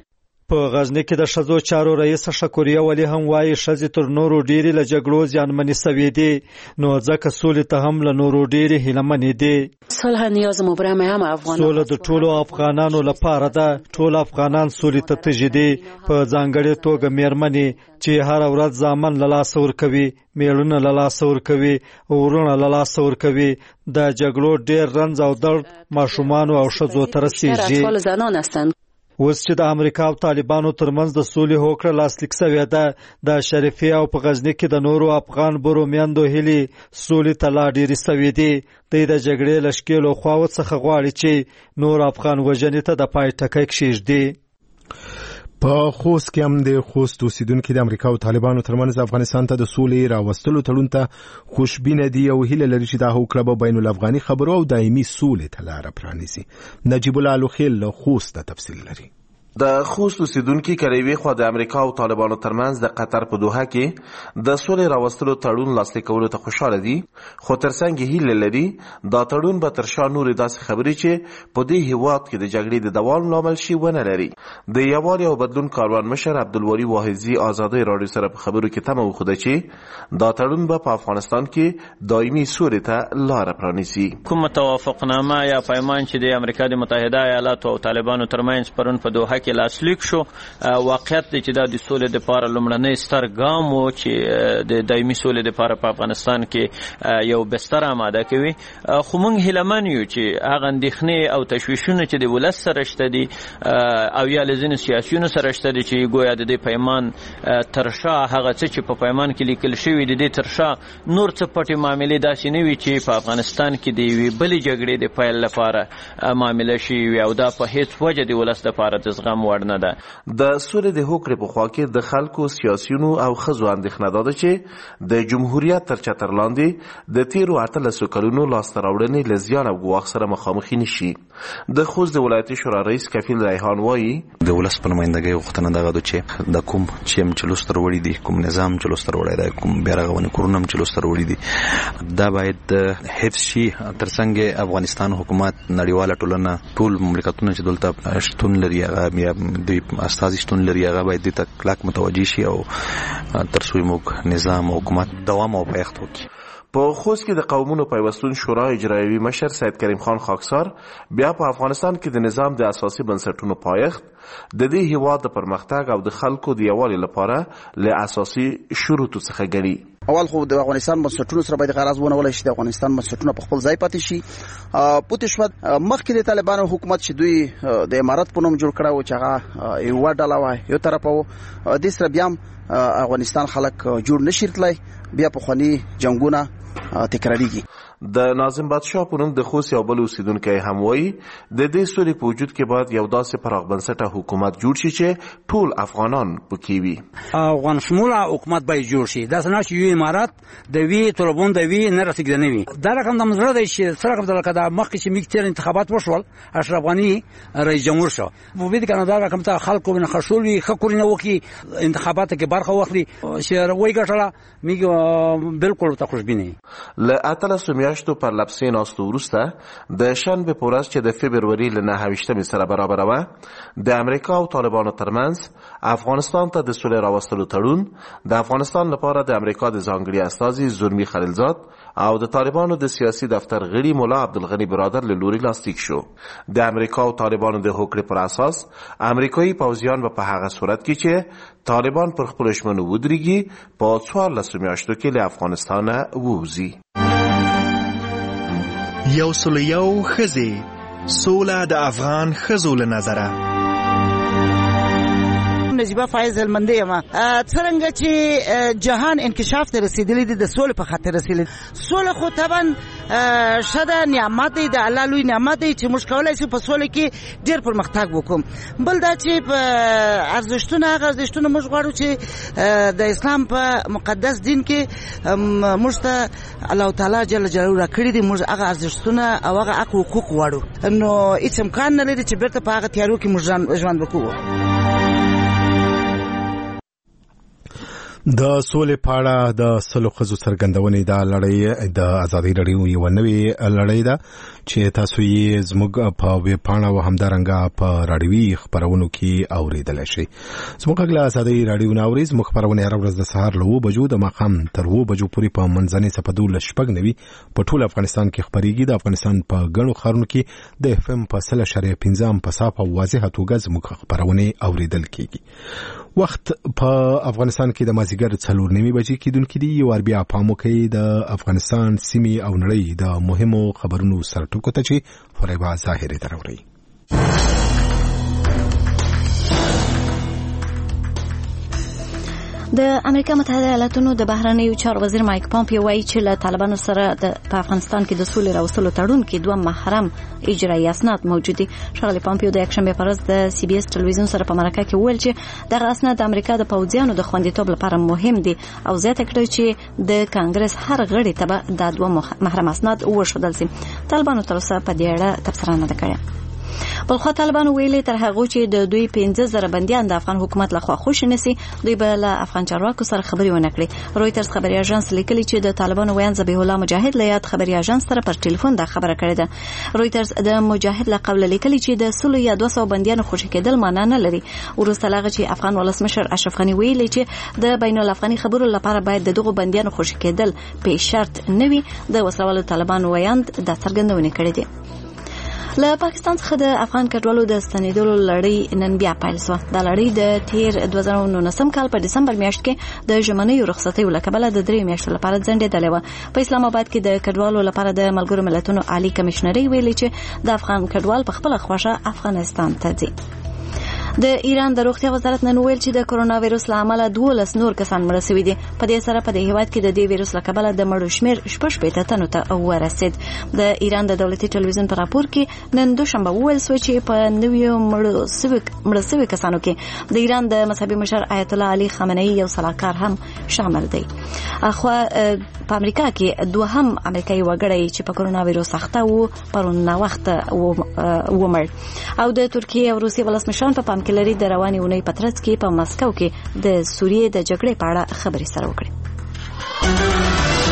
په غزنی کې د شذو چارو رئیس شکوریه ولی هم وایي شذې تر نورو ډېری له جګړو زیانمنې سوي دي نو ځکه سولې ته هم له نورو ډېرې هیلهمنې دي. صلح نیاز مبرم هم افغان سوله د ټولو افغانانو لپاره ده. ټول افغانان سولې ته تږي دي، په ځانګړې توګه میرمنې چې هر ورځ ځامن له لاسه ورکوي، میړونه له لاسه ورکوي، ورونه له لاسه ورکوي. د جګړو ډېر رنځ او درد ماشومانو او ښځو ته رسېږي. اوس چې د امریکا او طالبانو ترمنځ د سولې هوکړه لاسلیک شوې ده، د شریفې او په غزنی کې د نورو افغان برو میندو هیلې سولې ته لا ډېرې شوې دي. دوی د جګړې له ښکېلو خواوو څخه غواړي چې نور افغان وژنې ته د پای ټکی کښېږدي. په خوست کې هم د خوست اوسیدونکو د امریکا او طالبانو ترمنځ افغانستان ته د سولې راوستلو تړون ته خوشبینه دي او هیله لري چې دا هوکړه به بین الافغاني خبرو او دایمي سولې ته لاره پرانیزي. نجیب الله لوخیل له خوست تفصیل لري. د خوست اوسیدونکو کریوي خو د امریکا او طالبانو ترمنځ د قطر په دوحه کې د سولې راوستلو تړون لاسلیک کولو ته خوشاله دي، خو ترڅنګ هیله لري دا تړون به تر شا نور داسې خبرې چې په دې هیواد کې د جګړې د دوام لامل شي ونه لري. د یووالي او بدلون کاروان مشر عبدالولی واحظي آزادۍ راډیو سره په خبرو کې تمه وښوده چې دا تړون به په افغانستان کې دایمي سولې ته لاره پرانیزي. کوم توافقنامه یا پیمان چې د امریکا د متحده ایالاتو او طالبانو ترمنځ پرون په دوحه کې لاسلیک شو، واقعیت دی چې دا د سولې لپاره لومړنی ستر ګام و چې د دایمي سولې لپاره په افغانستان کې یو بستر آماده کوي. خو موږ هیلهمن یو چې هغه اندېښنې او تشویشونه چې د ولس سره شته دي او یا له ځینو سیاسیونو سره شته دي چې ګویا د دې پیمان تر شا هغه څه چې په پیمان کې لیکل شوي د دې تر شا نور څه پټې معاملې داسې نه وي چې په افغانستان کې د یوې بلې جګړې د پیل لپاره معامله شوي وي او دا په هیڅ وجه د ولس لپاره د زغم وړ نه ده. د سولې د هوکړې په خوا کې د خلکو سیاسیونو او ښځو اندېښنه دا ده چې د جمهوریت تر چتر لاندې د تیرو اتلسو کلونو لاسته راوړنې له زیان او ګواښ سره مخامخ نشي. د خوست د ولایتي شورا رئیس کفیل ریحان وایي د ولس په نمایندګۍ غوښتنه دغه ده چې د کوم چې هم چې لوستر وړي دي، کوم نظام چې لوستر وړی دی، کوم بیارغونې کورونه هم چې لوستر وړي دي، دا باید حفظ شي. ترڅنګ افغانستان حکومت، نړیواله ټولنه، ټول مملکتونه چې دلته شتون لري هغه بیا د استازي شتون لري هغه باید دې ته کلک متوجه شي او تر څو موږ نظام او حکومت دوام او پایښت وکړي. په خوست کې د قومونو پیوستون شورا اجرایوي مشر سید کریم خان خاکسار بیا په افغانستان کې د نظام د اساسي بنسټونو پایښت د دې هیواد د پرمختګ او د خلکو د یووالي لپاره له اساسي شروطو څخه ګڼي. اول خو د افغانستان بنسټونو سره باید غرض ونولای شي د افغانستان بنسټونه په خپل ځای پاتې شي. پوتې شو مخکې د طالبانو حکومت چې دوی د امارات په نوم جوړ کړو چې هغه یو ډله وای یو طرف وو د سره بیا افغانستان خلک جوړ نشي تلای، بیا په خوني جنگونه تکراریږي. د ناظم بادشاه په نوم د خوست یو بل اوسیدونکی هم وایي د دې سولې په وجود کې باید یو داسې پراخ بنسټه حکومت جوړ شي چې ټول افغانان پکې وي. افغان شموله حکومت باید جوړ شي. دا څنګه چې یو امارات د وی طلبون د وی نه رسیدنه وي. دا رقم د مزره دی چې سره د لکه مخکې چې میکتر انتخابات وشول اشرف غنی رئیس جمهور شو. په دې کې دا رقم ته خلکو بن خشولي خکورینه وکي انتخابات کې برخه واخلي چې وای ګټله میګ بالکل ته خوشبینه. له اتلسو میاشتو پر لپسې ناستو وروسته د شنبې په ورځ چې د فبروري له نهه ویشتمې سره برابره وه د امریکا او طالبانو ترمنځ افغانستان ته د سولې راوستلو تړون د افغانستان لپاره د امریکا د ځانګړي استازي زلمي خلیلزاد او د طالبانو د سیاسي دفتر غړي مولا عبدالغني برادر له لوري لاسلیک شو. د امریکا او طالبانو د هوکړې پر اساس امریکایي پوځیان به په هغه صورت کې چې طالبان پر خپلو ژمنو ودرېږي په څوارلسو میاشتو کې له افغانستانه ووځي. یو سل یو ښځې سوله د افغان ښځو له نظره. نجیبه فایز هلمندی یم. څرنګه چې جهان انکشاف ته رسیدلی دی د سولې په خاطر رسیدلی. سوله خو طبعا شته نعمت دی، د الله لوی نعمت دی چې موږ کولای شو په سوله کې ډېر پرمختګ وکړو. بل دا چې په ارزښتونه هغه ارزښتونه موږ غواړو چې د اسلام په مقدس دین کې موږ ته الله تعالی جل جلاله راکړي دي، موږ هغه ارزښتونه او هغه حق حقوق غواړو. نو هیڅ امکان نه لري چې بیرته په هغه تیارو کې موږ ژوند وکړو. د سولې په اړه د سلو ښځو څرګندونې دا لړۍ د ازادي راډیو یوه نوې لړۍ ده چې تاسو یې زموږ په ویب پاڼه او همدارنګه په راډیوي خپرونو کې اورېدلی شئ. زموږ غږ له ازادي راډیو نه اورئ. زموږ خپرونې هره ورځ د سهار له اوه بجو د ماښام تر اوه بجو پورې په منځنۍ څپه دولس شپږ نوي په ټول افغانستان کې خپرېږي. د افغانستان په ګڼو ښارونو کې د اف ام په سل اشاریه پنځه هم په صاف او واضحه توګه زموږ خپرونې اورېدل کېږي. وخت په افغانستان کې د مازیګر څلور نیمې بجې کېدونکي دي. یو وار بیا پام وکړئ د افغانستان سیمې او نړۍ د مهمو خبرونو سرټکو ته چې فریبا ظاهري ته راوړئ. د امریکا متحده ایالاتونو د بهرنیو چارو وزیر مایک پامپیو وایي چې له طالبانو سره په افغانستان کې د سولې راوستلو تړون کې دوه محرم اجرایي اسناد موجود دي. ښاغلي پامپیو د یکشنبې په ورځ د سی بي اس ټلویزیون سره په مرکه کې وویل چې دغه اسناد د امریکا د پوځیانو د خوندیتوب لپاره مهم دي او زیاته کړه چې د کانګرس هر غړي ته به دا دوه محرم اسناد وښودل شي. طالبانو تر اوسه په دې اړه تبصره نه ده کړې. بلخوا طالبانو ویلي تر هغه چې د دوی پنځه زره بنديان د افغان حکومت لخوا خوشی نسی دوی به له افغان چارواکو سره خبري ونه کړي. رويټرز خبري اژانس لیکلي چې د طالبانو ویان ذبیح الله مجاهد له یاد خبري اژانس سره پر ټلیفون دا خبره کړې ده. رويټرز د مجاهد له قبل لیکلي چې د سلو یا دوه سوه بنديانو خوشی کېدل معنا نه لري. ورسته لغه چې افغان ولسمشر اشرف غنی ویلي چې د بین الافغاني خبرو لپاره باید دغه بنديانو خوشی کېدل په شرط نه وي. د وسلوالو طالبانو ویان د څرګندونه کړې دي. له پاکستان څخه د افغان کډوالو د ستنېدلو لړۍ نن بیا پیل شوه. دا لړۍ د تیر دوه زره نولسم کال په ډسمبر میاشت کې د ژمنیو رخصتیو له کبله د درې میاشتو لپاره ځنډېدلې وه. په اسلام آباد کې د کډوالو لپاره د ملګرو ملتونو عالی کمشنري ویلي چې د افغان کډوال په خپله خوښه افغانستان ته ځي. د ایران د روغتیا وزارت نن ویل چې د کرونا وایرس له امله دولس نور کسان مړه شوي دي. په دې سره په دې هیواد کې د دې وایرس له کبله د مړو شمېر شپږ شپېته تنو ته ورسېد. د ایران د دولتي ټلویزیون په راپور کې نن دوشنبه وویل شو چې په نویو مړو شوي مړه شوي کسانو کې د ایران د مذهبي مشر آیت الله علي خامنه‌ای یو سلاکار هم شامل دی. اخو په امریکا کې دوهم امریکایي وګړی چې په کرونا وایرس اخته وو پرون وخت ومړ. او د ترکیه او روسیې ولسمشران په پام کې لري د رواني اونۍ په ترڅ کې په مسکو کې د سوریې د جګړې په اړه خبرې سره وکړي.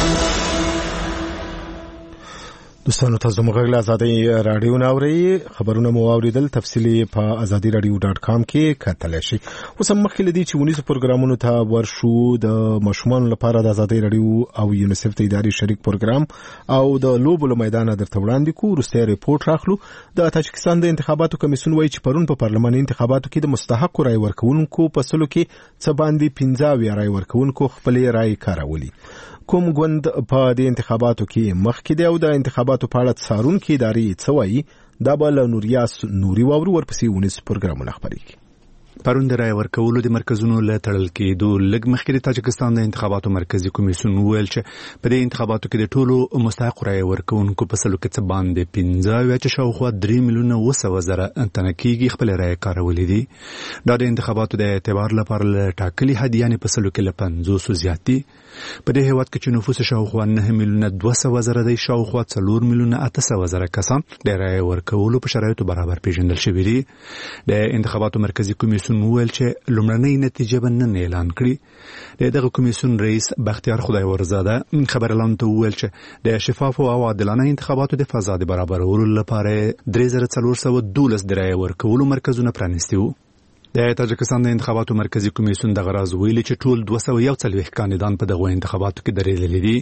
دوستانو تاسو موږ له ازادي رادیو نه اورئ. خبرونه مو اوریدل تفصیلی په ازادي رادیو ډاټ کام کې کتلی شئ. اوس هم مخکې لدی چې ونیسو پروګرامونو ته ورشو. د ماشومانو لپاره د ازادي رادیو او یونیسف ته اداري شریک پروګرام او د لوبو له میدانه درته وړاندې کو. وروستی ریپورت راخلو. د تاجکستان د انتخاباتو کمیسیون وایي چې پرون په پارلماني انتخاباتو کې د مستحق رای ورکوونکو په سلو کې څه باندې پنځه اویا رای ورکوونکو خپلې رای کارولي. کوم ګوند په دې انتخاباتو کې مخکې دی او د انتخاباتو په اړه څارونکي ادارې څه وایي دا به له نوریاس نوري واورو. ورپسې ونیس پروګرامونه خپرېږي. پرون د رای ورکولو د مرکزونو له تړل کېدو لږ مخکې د تاجکستان د انتخاباتو مرکزي کمیسیون وویل چې په دې انتخاباتو کې د ټولو مستحق رای ورکوونکو په سلو کې څه باندې پنځه اویا چې شاوخوا درې میلیونه اوه سوه زره تنه کېږي خپلې رای کارولې دي. دا د انتخاباتو د اعتبار لپاره له ټاکلي حد یعنې په سلو کې له پنځوسو زیات دي. په دې هیواد کې چې نفوس شاوخوا نه میلیونه دوه سوه زره دی شاوخوا څلور میلیونه اته سوه زره کسان د رای ورکولو په شرایطو برابر پیژندل شوي دي. د انتخاباتو مرکزي کمیسیون وویل چې لومړنۍ نتیجه به نن اعلان کړي. د دغه کمیسیون رئیس بختیار خدایورزاده خبرلاندو ته وویل چې د شفافو او عادلانه انتخاباتو د فضا د برابرولو لپاره درې زره څلور سوه دولس د رای ورکولو مرکزونه پرانیستي وو. د تاجکستان د انتخاباتو مرکزي کمیسیون دغه راز ویلي چې ټول دوه سوه یو څلوېښت کاندیدان په دغو انتخاباتو کې درېدلي دي.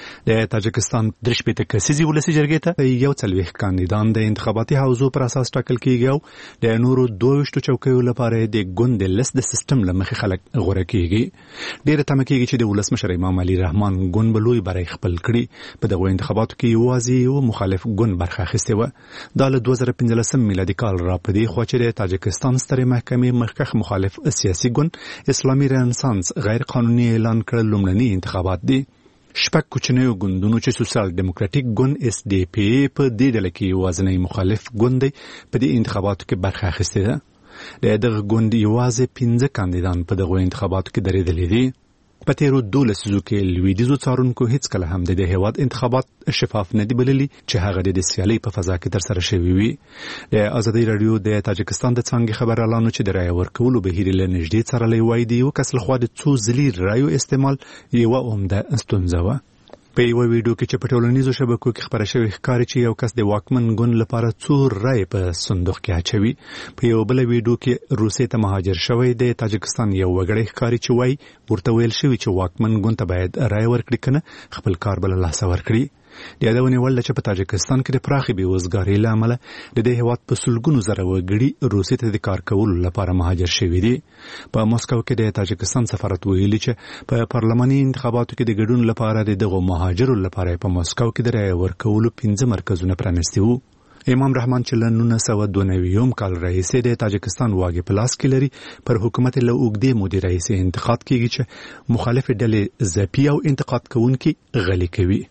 د تاجکستان درې شپېته کسیزې ولسي جرګې ته یو څلوېښت کاندیدان د انتخاباتي حوزو پر اساس ټاکل کېږي او د نورو دوه ویشتو چوکیو لپاره د ګوند د لست د سیستم له مخې خلک غوره کېږي. ډېره تمه کېږي چې د ولسمشر امام علي رحمان ګوند به لوی بری خپل کړي. په دغو انتخاباتو کې یوازې یو مخالف ګوند برخه اخیستې وه. دا له دوه زره پنځلسم میلادي کال را په دې خوا چې د تاجکستان سترې محکمې مخکښ مخالف سیاسي ګوند اسلامي رنسانس غیر قانوني اعلان کړل لومړني انتخابات دي. شپږ کوچنیو ګوندونو چې سوسیال ډیموکراټیک ګوند اس ډي پی په دې ډله کې یوازینی مخالف ګوند دی په دې انتخاباتو کې برخه اخیستې ده. د دغه ګوند یوازې پنځه کاندیدان په دغو انتخاباتو کې درېدلي دي. په تیرو دولسو کې لویدیزو څارونکو هیڅ کله هم د هیواد انتخابات شفاف نه دی بللي چې هغه د سیالي په فضا کې تر سره شوی وي. د ازادي رادیو د تاجکستان د څنګه خبر اعلان چې د رای ورکولو بهیر له نږدې څارلې وای دی او کس لخوا د څو ځلي رایو استعمال یو عمده ستونزه و. په یو ویډیو کې چې په ټولنیزو شبکو کې خبره شوې ښکاري چې یو کس د واکمن ګوند لپاره څو رای په صندوق کې اچوي. په یو بل ویډیو کې روسیې ته مهاجر شوی د تاجکستان یو وګړی ښکاري چې وای ورته ویل شوی چې واکمن ګوند ته باید رای ورکړي کنه خپل کار بل لاس ورکړي. د یادونې وړ چې په تاجکستان کې د پراخې بېوزګارۍ له امله د دې هېواد په سلګونو زره وګړي روسیې ته د کار کولو لپاره مهاجر شوي دي. په مسکو کې د تاجکستان سفارت ویلي چې په پارلماني انتخاباتو کې د ګډون لپاره د دغو مهاجرو لپاره په مسکو کې د رای ورکولو پنځه مرکزونه پرانیستي وو. امام رحمان چې له نولس سوه دوه نوي کال راهیسې د تاجکستان واګې په لاس کې لري پر حکومت له اوږدې مودې راهیسې انتقاد کیږي چې مخالفې ډلې ځپي او انتقاد کوونکي غلي کوي.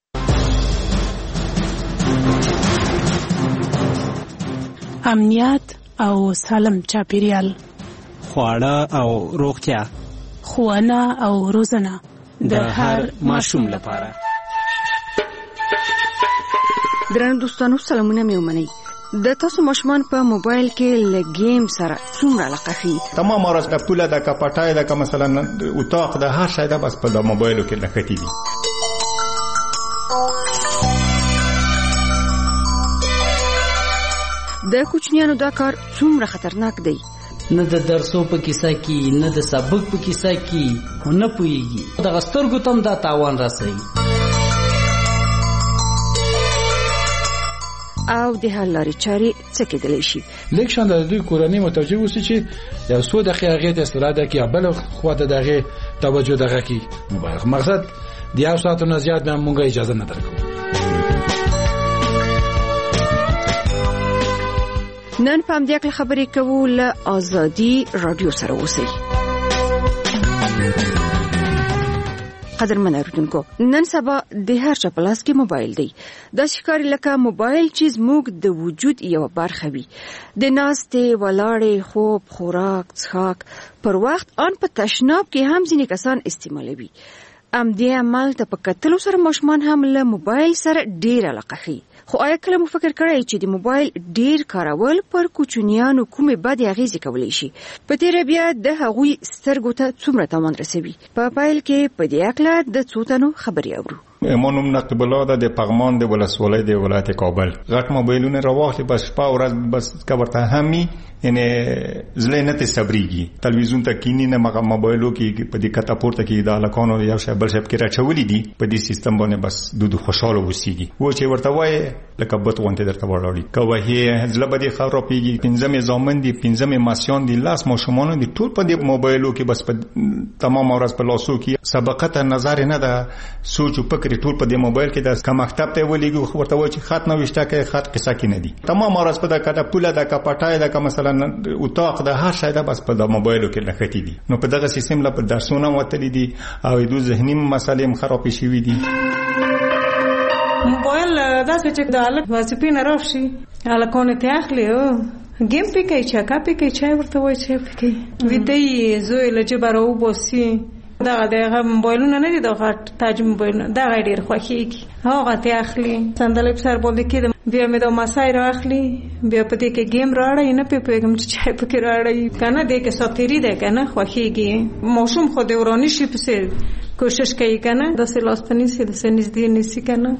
امنیت او سالم چاپیریال، خواړه او روغتیا، ښوونه او روزنه د هر ماشوم لپاره. درنو دوستانو سلامونه مې ومنئ. د تاسو ماشومان په موبایل کې له گیم سره څومره علاقه خي؟ تمام ورځ د پوله د کپټای د که مثلا اتاق د هر شی د بس په د موبایلو کې لکټي دي. د کوچنیانو دا کار څومره خطرناک دی؟ نه د درسو په کیسه کې نه د سبق په کیسه کې نه پوهیږي. د سترګو تم دا تاوان راسي او د حل لارې چارې څه کېدلی شي؟ لیک شان د دوی کورنۍ متوجه اوسي چې یو څو دقیقې هغې ته استراده کړي، بل خوا ته د هغې توجه دغه کړي. مقصد د یو ساعتو نه زیات به موږ اجازه نه درکوو. نن په همدې اړه خبرې کوو له آزادي رادیو سره اوسئ. قدرمن اوریدونکو، نن سبا د هر چا په لاس کې موبایل دی. داسې ښکاري لکه موبایل چې زموږ د وجود یوه برخه وي. د ناستې، ولاړې، خوب، خوراک، څښاک پر وخت ان په تشناب کې هم ځینې کسان استعمالوي. همدې عمل ته په کتلو سره ماشومان هم له موبایل سره ډېر علاقه ښیي. خو آیا کله مو فکر کړی چې د موبایل ډیر کارول پر کوچنیانو کومې بدې اغیزې کولی شي؟ په تیره بیا د هغوی سترګو ته څومره تاوان رسوي؟ په پیل کې په دې اړه د څو تنو خبرې اورو. مونږ نقیب الله ده د پغمان د ولسوالۍ د ولایت کابل. غټ موبایلونه راواخلي بس په ورځ بس کورته همي یعنی زله نه ته صبرېږي. تلویزیون ته کینی نه مګه موبایلو کې په دې کته پورته کې د الکانو یو شی بل شی کې راچولې دي په دې سیستم باندې بس دودو خوشاله وسیږي. و چې ورته وای لکه بت وانته درته وړاړي کوه هي زله به دي خبره پیږي. پنځمه زامن دي، پنځمه ماسیان دي، لاس ماشومان دي، ټول په دې موبایلو کې بس په تمام ورځ په لاسو کې سبقت نظر نه ده، سوچ او فکر ټول په دې موبایل کې د کم مکتب ته ولېږي. ورته وای چې خط نو وشته کې خط قصه کې نه دي. تمام ورځ په د کټه پوله د کپټای د مثلا اتاق د هر شی د بس په د موبایلو کې لکټي دي. نو په دغه سیستم لا په درسونه وتلې دي او د ذهني مسالې خراب شي دي. موبایل داسې چې د الک وظیفې نه راشي الکونه ته اخلي او گیم پی کوي، چاکا پی کوي، چای ورته وای چای پی کوي. ویدی زوی لږه برو بوسي دا دغه موبایلونه نه دي، دغه تاج موبایلونه دا ډېر خوښيږي. هغه ته اخلي صندلی په سر باندې کې بیا مې دا مسای راخلي، بیا په دې کې گیم راړی نه پی پیګم چې چای پکې راړی کنه دې کې ساتيري ده کنه خوښيږي. موسم خو د ورانی شي په کوشش کوي کنه د سلاستنی سي د سنځدي نسی کنه.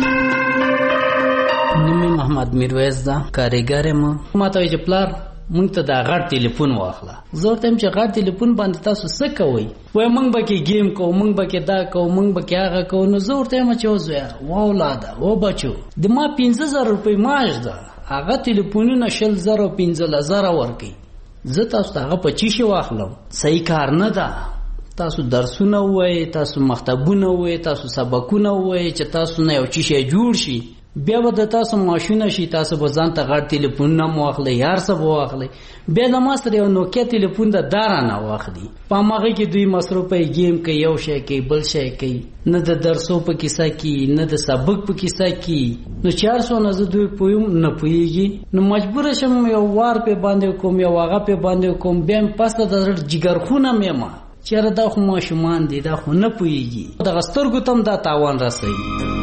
نومي محمد میرویس دا کاریګر ما ما ته چې پلار مونږ ته دا غټ ټلیفون واخله. زه ته چې غټ ټلیفون باندې تاسو څه کوئ؟ وای مونږ به کې گیم کوو، مونږ به کې دا کوو، مونږ به کې هغه کوو. نو زه ورته ما چې وزویا و اولاده و بچو د ما پنځه زره روپۍ معاش ده، هغه ټلیفونونه شل زره پنځه زره ورکوي. زه تاسو ته هغه په چی شي واخلم؟ صحیح کار نه ده. تاسو درسونه وای، تاسو مکتبونه وای، تاسو سبقونه وای چې تاسو نه یو چی شي جوړ شي. بیا به د تاسو ماشونه شي، تاسو به ځان ته غټ ټلیفون نه واخلئ، یار څه به واخلئ. بیا د ما سره یو نوکیا ټلیفون د داره نه واخلي. په هماغه کې دوی مصروفه گیم کوي، یو شی کوي بل شی کوي، نه د درسو په کیسه کې نه د سبق په کیسه کې. نو چار سو نه زه دوی پویم نه پوهېږي. نو مجبوره شم یو وار پې باندې کوم، یو هغه پې باندې کوم، بیا مې پسته د جګرخونه مې ما چیرې دا خو ماشومان دي دا خو نه پوهېږي دغه سترګو ته هم دا تاوان رسوي.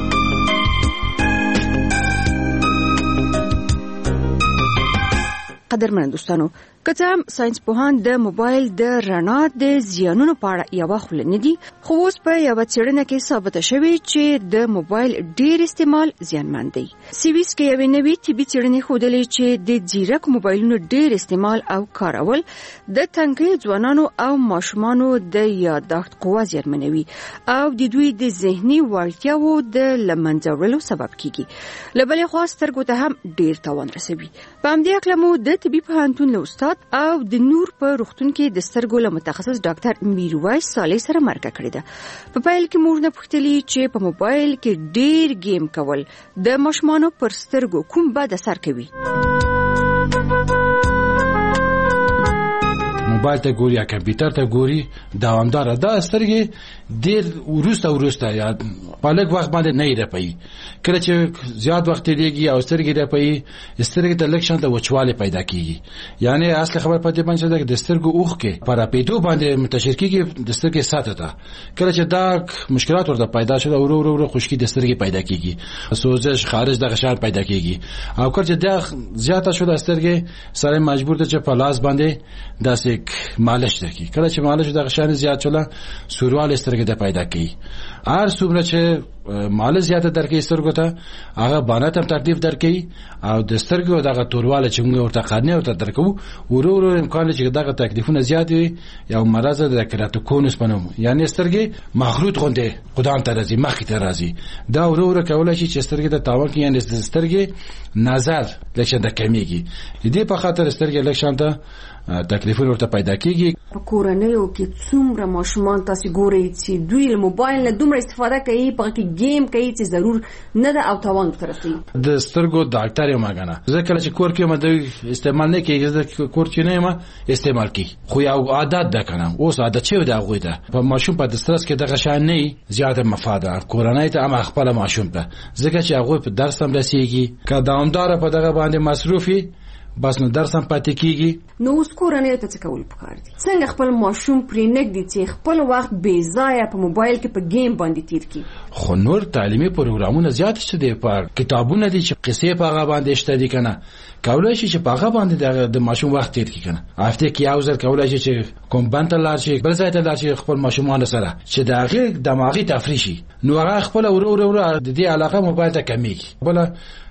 قدرمن دوستانو که څه هم ساينس پوهان د موبایل د رڼا د زیانونو په اړه یوه خوله نه دي، خو اوس په یوه څېړنه کې ثابته شوې چې د موبایل ډېر استعمال زیانمن دی. سویس کې یوې نوې طبي څېړنې ښودلې چې د ځیرک موبایلونو ډېر استعمال او کارول د تنکیو ځوانانو او ماشومانو د یادښت قوه زیانمنوي او د دوی د ذهني وړتیاو د له منځه وړلو سبب کیږي. له بلې خوا سترګو ته هم ډېر تاوان رسوي. په همدې هکله مو د طبي پوهنتون له استاد او د نور په روغتون کې د سترګو له متخصص ډاکټر میرویس صالح سره مرکه کړې ده. په پیل کې موږ نه پوښتلي چې په موبایل کې ډېر گیم کول د ماشومانو پر سترګو کوم بد اثر کوي. موبایل ته ګوري یا کمپیوټر ته ګوري دوامدار دا سترګې ډېر ورسته ورسته یا په لږ وخت باندې نه رپي. کله چې زیات وخت تیریږي او سترګې رپي سترګې ته لږ شانته وچواله پیدا کیږي. یعنی اصل خبر پاتې باندې چې د سترګو اوخ کې پر پیدو باندې منتشر کیږي د سترګې ساته ته. کله چې دا مشکلات ورته پیدا شول ورو ورو ورو خشکي د سترګې پیدا کیږي، سوزش خارج د غشار پیدا کیږي او کله چې دا زیاته شول سترګې سره مجبور ته چې په لاس باندې داسې مالش کوي. کله چې مالش د غشان زیات شول سوروال سترګې ته پیدا کوي. هر څومره چې مالش زیاته درکې سترګو ته هغه باندې هم تکلیف درکې او د سترګو دغه تورواله چې موږ ورته قرنه ورته درکو ورو ورو امکان چې دغه تکلیفونه زیات وي یا مرز د کراتوکونس پنوم یعنی سترګې مخروط غونډه قدام ته راځي مخې ته راځي. دا ورو ورو کولای شي چې سترګې د تاوان کې یعنی سترګې نظر لکه د کمیږي. دې په خاطر سترګې لکه ته تکلیفونه ورته پیدا کیږي. په کورنیو کې څومره ماشومان تاسو ګورئ چې دوی له موبایل نه دومره استفاده کوي په کې گیم کوي چې ضرور نه ده او تاوان ترسي. د سترګو ډاکټر یم غاڼه ځکه چې کور کې مده استعمال نه کیږي د کور کې نه ما استعمال کی خو یو عادت ده کنه اوس عادت چې دا غوي ده په ماشوم په دسترس کې دغه شان نه زیاته مفاده کورنۍ ته هم خپل ماشوم ته ځکه چې هغه په درس هم رسیږي که دوامدار په دغه باندې مصروفي بس نو درس هم پاتې کیږي. نو اوس کورنۍ ته څه کول پکار دي؟ څنګه خپل ماشوم پرې نګدي چې خپل وخت بې ځایه په موبایل کې په گیم باندې تیر کړي؟ خو نور تعلیمي پروګرامونه زیات شته دي، په کتابونه دي چې قصې په هغه باندې شته دي کنه کولای شي چې په هغه باندې د ماشوم وخت تیر کړي کنه. هفته کې یو ځل کولای شي چې کوم بنت لار شي بل ځای ته لار شي خپل ماشومان سره چې د هغه دماغي تفریح شي نو هغه خپل ورو ورو د دې علاقه موبایل ته کمیږي. بل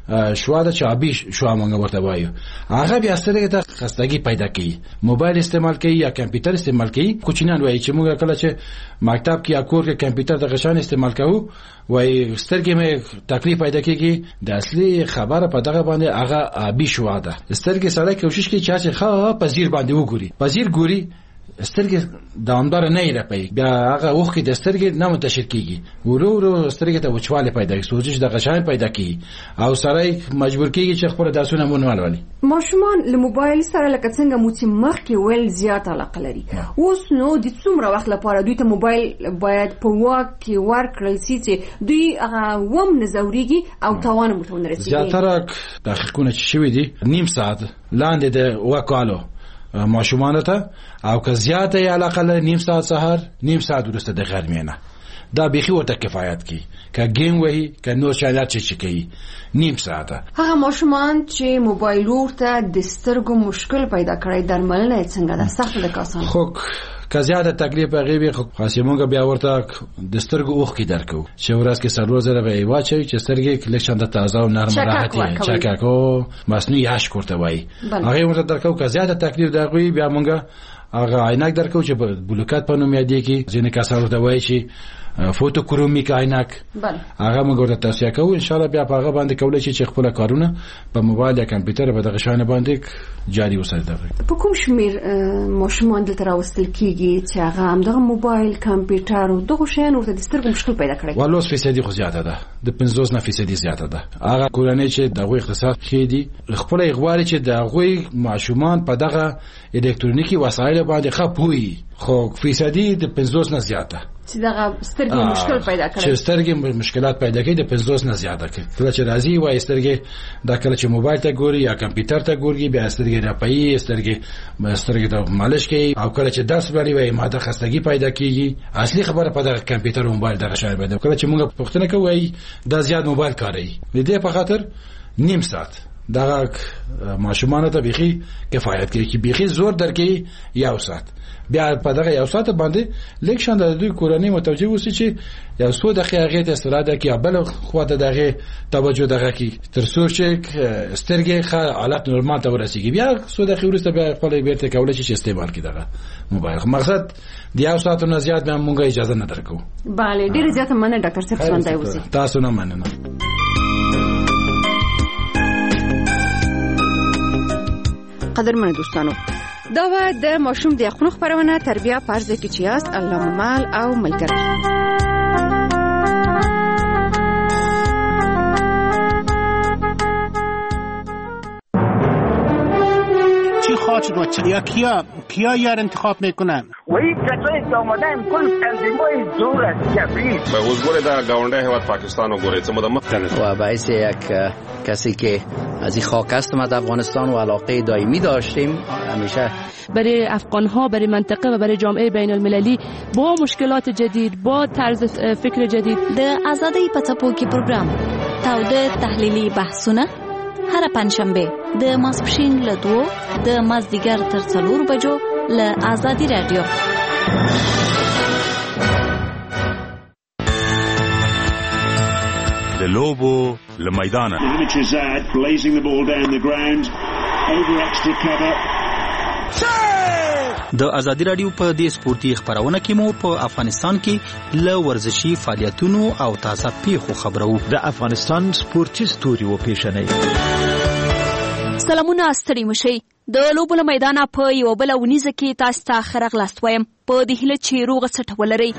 شواده چابي شو مونږ ورته وایو هغه بیا سترګې ته خستګي پیدا کوي. موبایل استعمال کوي یا کمپیوټر استعمال کوي. کوچنیان وایي چې موږ کله چې مکتب کې یا کور کې کمپیوټر د غشان استعمال کوو وایي سترګې مې تکلیف پیدا کیږي. د اصلي خبره په دغه باندې هغه ابي شواده سترګې سره کوشش کوي چې ښه په زیر باندې وګوري په زیر ګوري سترګې دوامدار نه رپي بیا هغه وخت د سترګې نه منتشر کیږي ورو ورو سترګې ته وچواله پیدا کیږي سوزش د غشان پیدا کیږي او سره مجبور کیږي چې خپل درسونه مونږ ولولي. ماشومان له موبایل سره لکه څنګه مو چې مخ کې ول زیات علاقه لري. اوس نو د څومره وخت لپاره دوی ته موبایل باید په واک کې ورکړل شي چې دوی هغه وم نزوريږي او تاوان مو ته ورسیږي؟ زیاتره تحقیقونه چې شوي دي نیم ساعت لاندې د واکالو ماشومان ته او که زیاته علاقه لري نیم ساعت سحر نیم ساعت ورسته د غرمې نه دا بيخي ورته کفایت کوي. که گیم وهي که نور شایعات چې کوي نیم ساعت. هغه ماشومان چې موبایل ورته د سترګو مشکل پیدا کړی درملنه څنګه ده سخت ده کاسان؟ خو که زیاته تکلیف غیبی خو خاصمونګه بیا ورته د سترګو اوخ کې درکو چې ورځ کې سلور زره به واچي چې سترګې کلیکشن د تازه او نرم راحتي چکاکو مصنوعي عشق کوته وای هغه ورته درکو که زیاته تکلیف درغوي بیا مونږه هغه عینک درکو چې بلوکات په نوم یادې کې ځینې کسان ورته وایي چې فوتو کرومیک عینک هغه موږ ورته توصیه کوو ان شاء الله بیا په هغه باندې کولای شي چې خپل کارونه په موبایل یا کمپیوټر په دغه شان باندې جاری وساتي. په کوم شمیر ماشومان دلته راوستل کیږي چې هغه هم دغه موبایل کمپیوټر او دغه شیان ورته د سترګو مشکل پیدا کړي؟ والله فیصدي خو زیاته ده د پنځوس نه فیصدي زیاته ده. هغه کورنۍ چې دغه اختصاص کړي خپل اغواري چې دغه ماشومان په دغه الکترونیکی وسایل باندې خپوي خو فیصدي د پنځوس نه زیاته چې دغه سترګې مشکل پیدا کړي چې سترګې مشکلات پیدا کوي د پنځوس نه زیاته کوي کله چې راځي وای سترګې دا کله چې موبایل ته ګوري یا کمپیوټر ته ګوري بیا سترګې راپي سترګې سترګې ته مالش کوي او کله چې درس لري وای ماده خستګي پیدا کیږي اصلي خبره په دغه کمپیوټر او موبایل دغه شای پیدا کله چې موږ پوښتنه کوي دا زیات موبایل کاروي د دې په خاطر نیم ساعت دا ماشومان ته بيخي کفایت کوي چې بيخي زور درکې یو ساعت بیا په دغه یو ساعت باندې لیکشن د دوی کورنۍ متوجه وسی چې یو څو دقیقې ته استراده کې بل خو ته دغه توجه دغه کې تر څو چې سترګې ښه حالت نورمال ته ورسیږي بیا څو دقیقې وروسته بیا خپل بیرته کولای شي استعمال کړي دغه موبایل مقصد د یو ساعت نه زیات به موږ اجازه نه درکو. bale ډیر زیات مننه ډاکټر صاحب څنګه اوسئ. تاسو نه مننه. قدرمنو دوستانو دا و د ماشوم د خپل خبرونه تربیه پرځ کې چې است الله مال او ملګری چی خواهد شد و چی یا کیا کیا یار انتخاب میکنن و این کسایی که آمدن کل تنظیمای دور از جبریل به حضور در گاونده هیواد پاکستان و گوریت سمود مختلف و باعث یک کسی که از این خاک است ما در افغانستان و علاقه دائمی داشتیم همیشه برای افغان‌ها برای منطقه و برای جامعه بین المللی با مشکلات جدید با طرز فکر جدید د آزادۍ په څپو کې پروګرام تاوده تحلیلي بحثونه هر پنځشنبه د ماسپښین له دوه د مازدیګر تر څلور بجو له آزادي رادیو. د لوبو له میدانه د ازادي رادیو په دې سپورتي خبرونه کې مو په افغانستان کې له ورزشي فعالیتونو او تازه پیښو خبرو. د افغانستان سپورتي ستوري و پیښنې. سلامونه ستړي مشي. د لوبو له میدانه په یو بل ونیزه کې تاسو ته خرغ لاست وایم په دې هله چې روغ څټ ولري.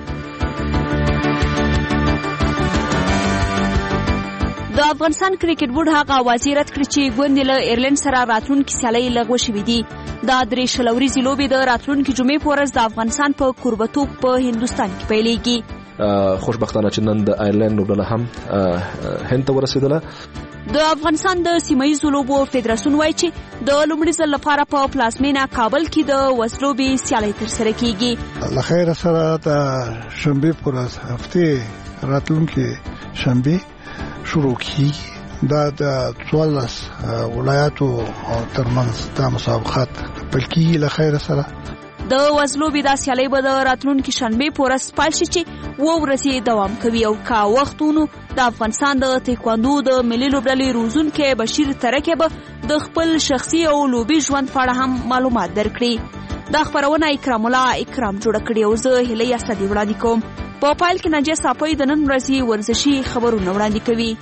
د افغانستان کرکټ بورډ هغه وزیر کړ چې ګوند له ایرلند سره راتلونکي سیالي لغوه شوې دي. دا درې شلوريزي لوبې د راتلونکي جمعې په ورځ د افغانستان په کوربتوب په هندستان کې پیلېږي. خوشبختانه چې نن د ایرلند لوبډله هم هند ته ورسېدله. د افغانستان د سیمایي لوبو فدراسیون وایي چې د لومړي ځل لپاره په پلازمینه کابل کې د وسلوبې سیالي ترسره کیږي. له خیره سره د شنبه پر ورځ هفته راتلونکي شنبه شروع کیږي. دا د څوارلس ولایاتو ترمنځ د مسابقات پیل کیږي. له خیره سره د وسلوبې د سیالي به د راتلونکي شنبه پر ورځ پیل شي چې و ورځې دوام کوي او کا وختونو د افغانستان د تایکواندو د ملي لوبډلې روزونکي بشیر ترکه به د خپل شخصي او لوبي ژوند په اړه هم معلومات درکړي. دا خبرونه اکرام الله اکرام جوړ کړی او زه هلي اسدي وړاندې کوم. په پایل کې نجیب صاحب د نن ورځې ورزشي خبرونه وړاندې کوي.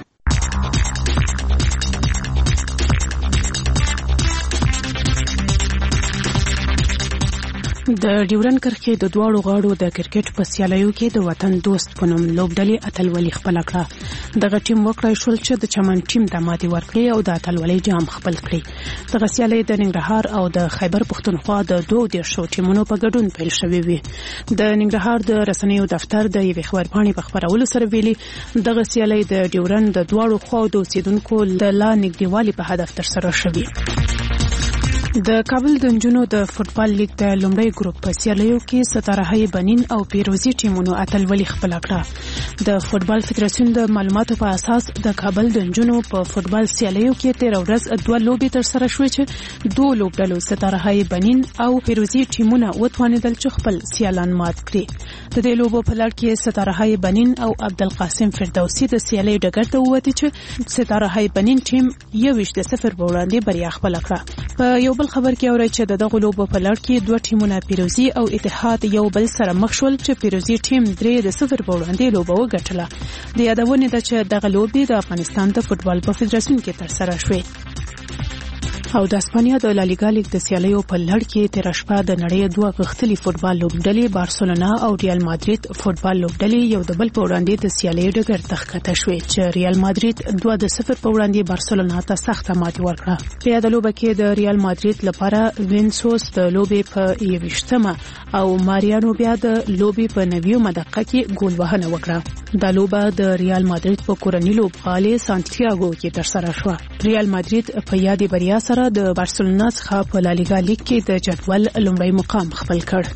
د ډیورن کرښې د دواړو غاړو د کرکټ په سیالیو کې د وطن دوست په نوم لوبډلې اتلولي خپل کړه. دغه ټیم وکړای شول چې د چمن ټیم د ماتې ورکړي او د اتلولي جام خپل کړي. دغه سیالي د ننګرهار او د خیبر پښتونخوا د دوه دیرشو ټیمونو په ګډون پیل شوې وي. د ننګرهار د رسنیو دفتر د یوې خبرپاڼې په خبرولو سره ویلي دغه سیالي د ډیورن د دواړو خواو د اوسیدونکو د لا نږدېوالي په هدف ترسره شوې. د کابل د نجونو د فوتبال لیګ د لومړی ګروپ په سیالیو کې ستاره بنین او پیروزي ټیمونو اتلولي خپل کړه. د فوتبال فدراسیون د معلوماتو په اساس د کابل د نجونو په فوتبال سیالیو کې تیر ورځ دوه لوبې ترسره شوې چې دوه لوبډلو ستاره بنین او پیروزي ټیمونه وتوانیدل چې خپل سیالان مات کړي. د دې لوبو په لړ کې ستاره بنین او عبدالقاسم فردوسی د سیالي ډګر ته ووتي چې ستاره بنین ټیم یو ویشت صفر په وړاندې بریا خپل کړه. په یو بل خبر کې اوري چې دغه لوبو په لړ کې دوه ټیمونه پیروزي او اتحاد یو بل سره مخ شول چې پیروزي ټیم درې د صفر په وړاندې لوبه وګټله. د یادونه ده چې دغه لوبې د افغانستان د فوتبال په فدراسیون کې ترسره شوې. او د اسپانیا د لالیګا لیګ د سیالیو په لړ کې تیر شپه د نړۍ دوه غختلي فوتبال لوبډلې بارسلونا او ریال مادرید فوتبال لوبډلې یو د بل په وړاندې د سیالیو ډګر ته ښکته شوې چې ریال مادرید دوه د صفر په وړاندې بارسلونا ته سخته ماتې ورکړه. په یاد لوبه کې د ریال مادرید لپاره وینسوس د لوبې په یوویشتمه او ماریانو بیا د لوبې په نویمه دقیقه کې ګول وهنه وکړه. دا لوبه د ریال مادرید په کورنۍ لوبغالي سانتیاګو کې ترسره شوه. ریال مادرید په یادې بریا سره د بارسلونا څخه په لالیګا لیګ کې د جدول لومړی مقام خپل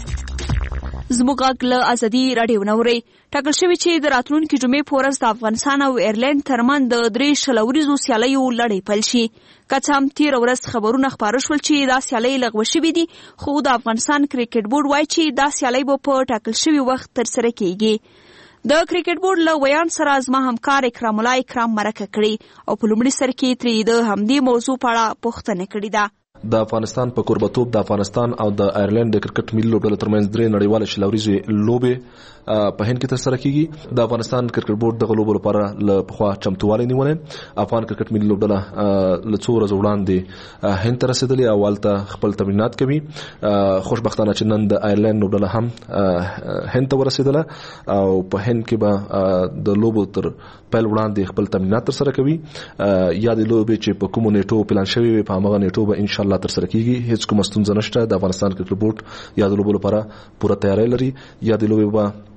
کړ. زموږ له ازادي رادیو نوري ټاکل شوی چې د راتلونکي جمعې په ورځ د افغانستان او ایرلند ترمن د درې شلوريزو سیالیو لړۍ پیل شي. که څه هم تیر ورځ خبرونه خپاره شول چې دا سیالۍ لغوه شوې دي، خو د افغانستان کرکټ بورډ وایي چې دا سیالۍ به په ټاکل شوی وخت ترسره کیږي. د کرکټ بورډ له ویان سره زما همکار اکرام الله اکرام مرکه کړي او په لومړي سر کې ترې د همدې موضوع په اړه پوښتنه کړې ده. د افغانستان په کوربتوب د افغانستان او د ایرلند د کرکټ ملي لوبډلو ترمنځ درې نړیواله شلوريزې لوبې په هند کې ترسره کیږي. د افغانستان کرکټ بورډ د غلوبو لپاره له پخوا چمتووالی نیولې. افغان کرکټ ملي لوبډله له څو ورځې وړاندې هند ته رسیدلې او هلته خپل تمرینات کوي. خوشبختانه چې نن د ایرلند لوبډله هم هند ته ورسیدله او په هند کې به د لوبو تر پیل وړاندې خپل تمرینات ترسره کوي. یا د لوبې چې په کومو نیټو پلان شوی وي په هغه نیټو به ان شاء الله ترسره کیږي. هیڅ کومه ستونزه نشته. د افغانستان کرکټ بورډ یا د لوبو لپاره پوره تیاری لري. یا د لوبې به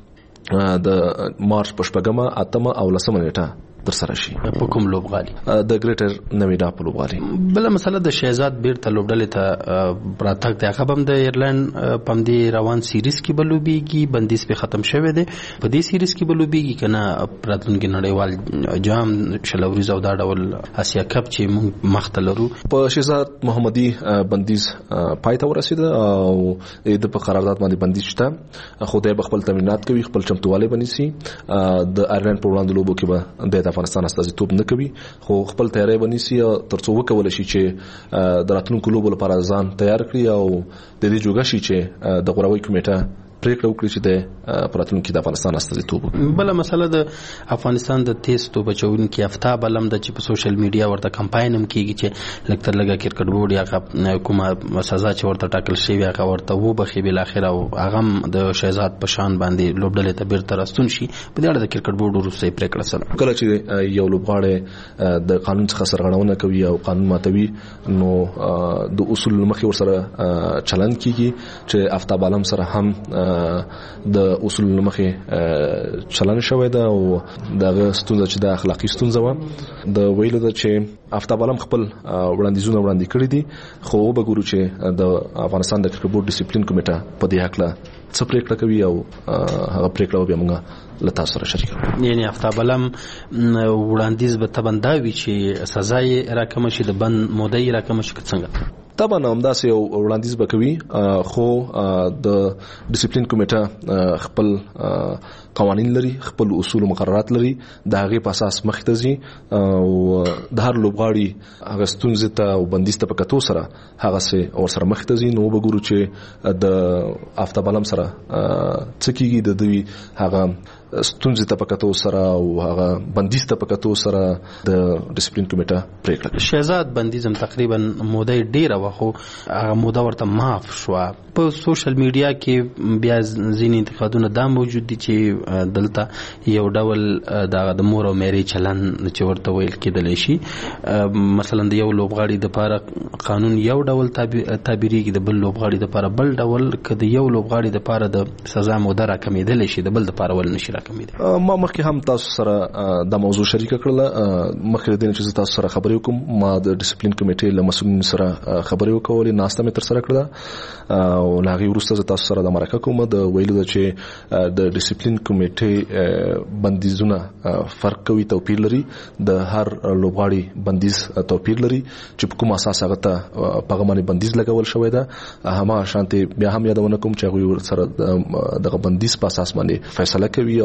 د مارچ په شپږمه اتمه او لسمه نیټه ترسره شي. په کوم لوبغالي؟ د ګریټر نویډا په لوبغالي. بل مسله د شهزاد بیرته لوبډلې ته براتګ د هغه هم د ایرلند په دې روان سیریز کې بلوبيږي. بندیز په ختم شوه دی. په دې سیریز کې بلوبيږي کنه راتلونکي نړیوال جام شلوريز او دا ډول اسیا کپ چې موږ مخته لرو. په شهزاد محمدي بندیز پای ته ورسېده او د په قرارداد باندې بندیز شته. خو د خپل تمرینات کوي، خپل چمتووالی بنسي. د ایرلند په وړاندې لوبو کې به د افغانستان استازیتوب نه کوي، خو خپل تیاری بنسي ترڅو وکول شي چې د راتلونکو لوبو لپاره ځان تیار کړي او د دې جوګه شي چې د غوروي کمیټه پریکړه وکړي چې د پراتلونکو د افغانستان استازیتوب. بل مسله د افغانستان د تیستو بچونکو افتاب علم د چې په سوشل میډیا ورته کمپاین هم کیږي چې لکتر لګا کرکټ بورډ یا کومه سزا چې ورته ټاکل شوی هغه ورته وو بخي بل اخر او هغه د شهزاد په شان باندې لوبډلې ته بیرته راستون شي. په دې اړه د کرکټ بورډ وروسته پریکړه سره کله چې یو لوبغاړی د قانون څخه سرغړونه کوي او قانون ماتوي نو د اصول مخې ور سره چلند کیږي چې افتاب علم سره هم د اصول مخې چلن شوی دا او دغه ستونزه چې د اخلاقی ستونزه و د ویلو د چې افتاب علم خپل وړاندیزونه وړاندې کړی دي. خو وګورو چې د افغانستان د کرکټ بورډ ډیسپلین کمیټه په دې حق له څه پریکړه کوي او هغه پریکړه به موږ له تاسو سره شریکو. یعنی افتاب علم وړاندیز به تبنداوي چې سزا یې راکمه شي، د بند موده یې راکمه شي څنګه؟ طبعا همداسې یو وړاندیز به کوي، خو د ډیسپلین کمیټه خپل قوانین لري، خپل اصول او مقررات لري. د هغې په اساس مخې ته ځي او د هر لوبغاړي هغه ستونزې ته او بندیز ته په کتو سره هغسې ورسره مخې ته ځي. نو وګورو چې د افتاب علم سره څه کېږي. د دوی هغه ستونزې ته په کتو سره او هغه بندیز ته په کتو سره د ډیسپلین کمیټه پریکړه کوي. شهزاد بندیز هم تقریبا موده ډیره وخو هغه موده ورته معاف شو. په سوشل میډیا کې بیا ځینې انتقادونه دا موجود دي چې دلته یو ډول د مور او مېرې چلن چې ورته ویل کېدلی شي. مثلا د یو لوبغاړي دپاره قانون یو ډول تعبیریږي، د بل لوبغاړي دپاره بل ډول. که د یو لوبغاړي دپاره د سزا موده راکمېدلی شي، د بل دپاره ول نشي راکمېدلی. ما مخکې هم تاسو سره د موضوع شریکه کړله. مخکې د دې نه چې تاسو سره خبرې وکړم، ما د ډیسپلین کمیټې له مسؤلینو سره خبرې وکولې، ناسته مې ترسره کړله او له هغې وروسته زه تاسو سره د مرکه کوم د ویلو ده چې د ډیسپلین کمیټې بندیزونه فرق کوي، توپیر لري. د هر لوبغاړي بندیز توپیر لري چې په کوم اساس هغه ته په هغه باندې بندیز لګول شوی ده. هماغه شانتې بیا هم یادونه کوم چې هغوی سره دغه بندیز په اساس باندې فیصله کوي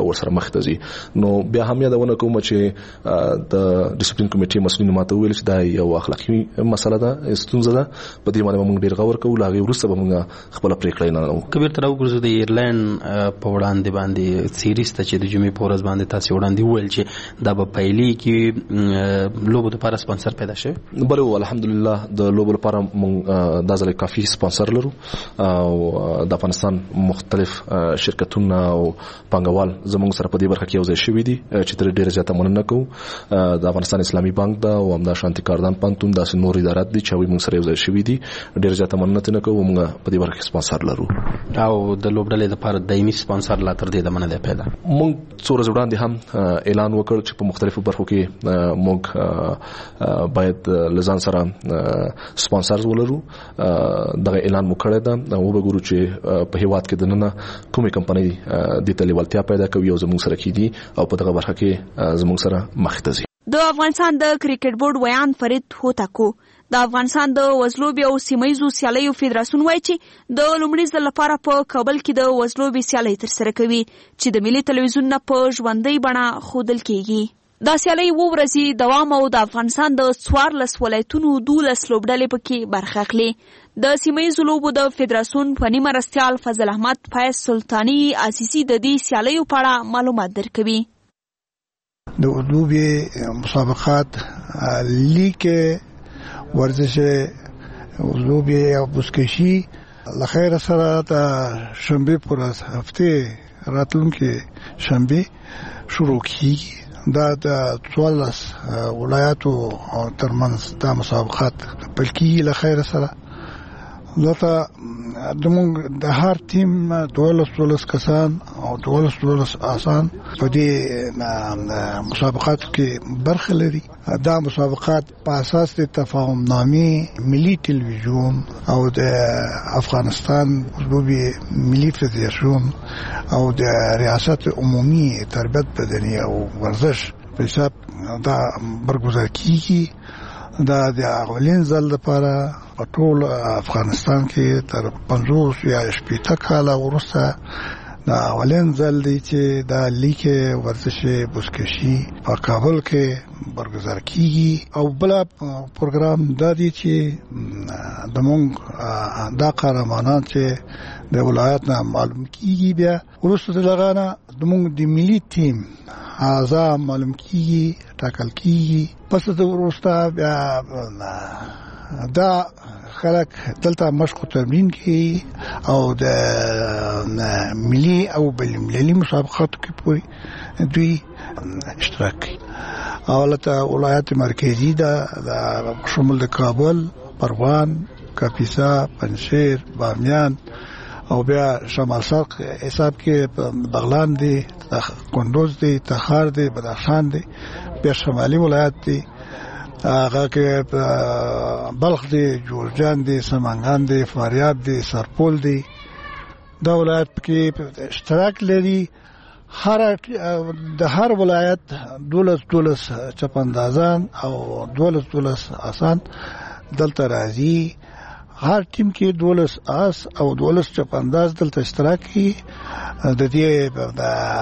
بیا ورسره مخ ته ځي. نو بیا هم یادونه کوم چې د ډیسپلین کمیټې مسؤلین ماته ویل چې دا یو اخلاقی مسله ده، ستونزه ده، په دې باندې موږ ډیر غور کوو. لاغي ورسته به موږ خپل پریکړه نه لرو. کبیر تر وګورځو د ایرلند په وړاندې باندې سیریز ته چې د جمعې په ورځ باندې تاسو وړاندې ویل چې دا په پایلي کې لوبو لپاره سپانسر پیدا شي. بله الحمدلله د لوبو لپاره موږ دا ځل کافي سپانسر لرو او د افغانستان مختلف شرکتونه او پانګوال زموږ سره په دې برخه کې یو ځای شوي دي چې تر ډیره زیاته مننه کوو. د افغانستان اسلامي بانک دا او همدا شانتي کاردان پانتون داسې نور ادارات دي چې موږ سره یو ځای شوي دي. ډیره زیاته مننه نه کوو، موږ په دې برخه کې سپانسر لرو او د لوبډلې لپاره دایمي سپانسر لا تر دې د مننه پیدا. موږ څو ورځې وړاندې هم اعلان وکړ چې په مختلفو برخو کې موږ باید لزان سره سپانسرز ولرو. دغه اعلان مو کړی ده او وګورو چې په هیواد کې د نن کومې کمپنۍ د تلیوالتیا پیدا کوي او زموږ سره کیدي او په دغه برخه کې زموږ سره مخ ته ځي. د افغانستان د کرکټ بورډ ویان فرید هوتکو د افغانستان د وزلوبي او سیمایزو سیالیو فدراسیون وایي چې د لومړي ځل لپاره په کابل کې د وزلوبي سیالۍ ترسره کوي چې د ملي تلویزیون نه په ژوندۍ بڼه ښودل کیږي. دا سیالۍ اووه ورځې دوام او د افغانستان د څوارلس ولایتونو دولس لوبډلې پکې برخه اخلي. د سیمایزو لوبو د فدراسیون فني مرستیال فضل احمد فیض سلطاني عزیزي د دې سیالیو په اړه معلومات درکوي. د وزلوبي مسابقات لیگ ورزش وزلوبي او بزکشي لخیر سره د شنبه پر هفته راتلونکي شنبه شروع کیږي. دا د څوارلس ولایاتو ترمنځ دا مسابقات بلکې لخیر سره دلته زموږ د هر ټیم دولس دولس کسان او دولس دولس آسان په دې مسابقاتو کې برخه لري. دا مسابقات په اساس د تفاهم نامې ملي تلویزیون او د افغانستان وزلوبي ملي فدراسیون او د ریاست عمومي تربیت بدني او ورزش په حساب دا برگزار کیږي. دا د اولین ځل لپاره په ټول افغانستان کې تر پنځوس یا شپږ کاله وروسته دا اولین ځل دی چې دا لیگ ورزش بزکشي په کابل کې برگزار کیږي. او بل پروګرام دا دی چې د مونږ دا قهرمانان چې د ولایت نه معلوم کیږي بیا وروسته د لغانه د مونږ د ملي ټیم اعضا معلوم کیږي ټاکل کیږي. پس د وروسته بیا دا خلک دلته مشق تمرین کوي او د ملي او بین المللي مسابقاتو کې پوری دوی اشتراک کوي. اولته ولایت مرکزی دا شمول د کابل، پروان، کاپیسا، پنجشیر، بامیان او بیا شمال شرق حساب کې بغلان دی، کندوز دی، تخار دی، بدخشان دی، بیا شمالي ولایت دی هغه کې بلخ دی، جورجان دی، سمنګان دی، فاریاب دی، سرپول دی. دا ولایت کې اشتراک لري. هر د هر ولایت دولس دولس چپندازان او دولس دولس آسان دلته راځي. هر ټیم کې دولس آس او دولس چپنداز دلته اشتراک کوي. د دې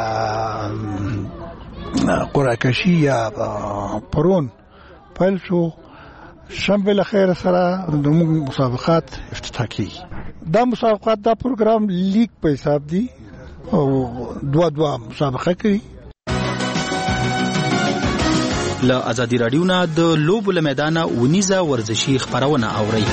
قرعه‌کشي یا پرون پیل شو. شنبه لخیر سره د مسابقات افتتاح کیږي. دا مسابقات دا پروګرام لیگ په حساب دی او دوا دوا مسابقه کوي. له ازادي رادیو نه د لوبو له میدانه ونیزه ورزشي خبرونه اوري.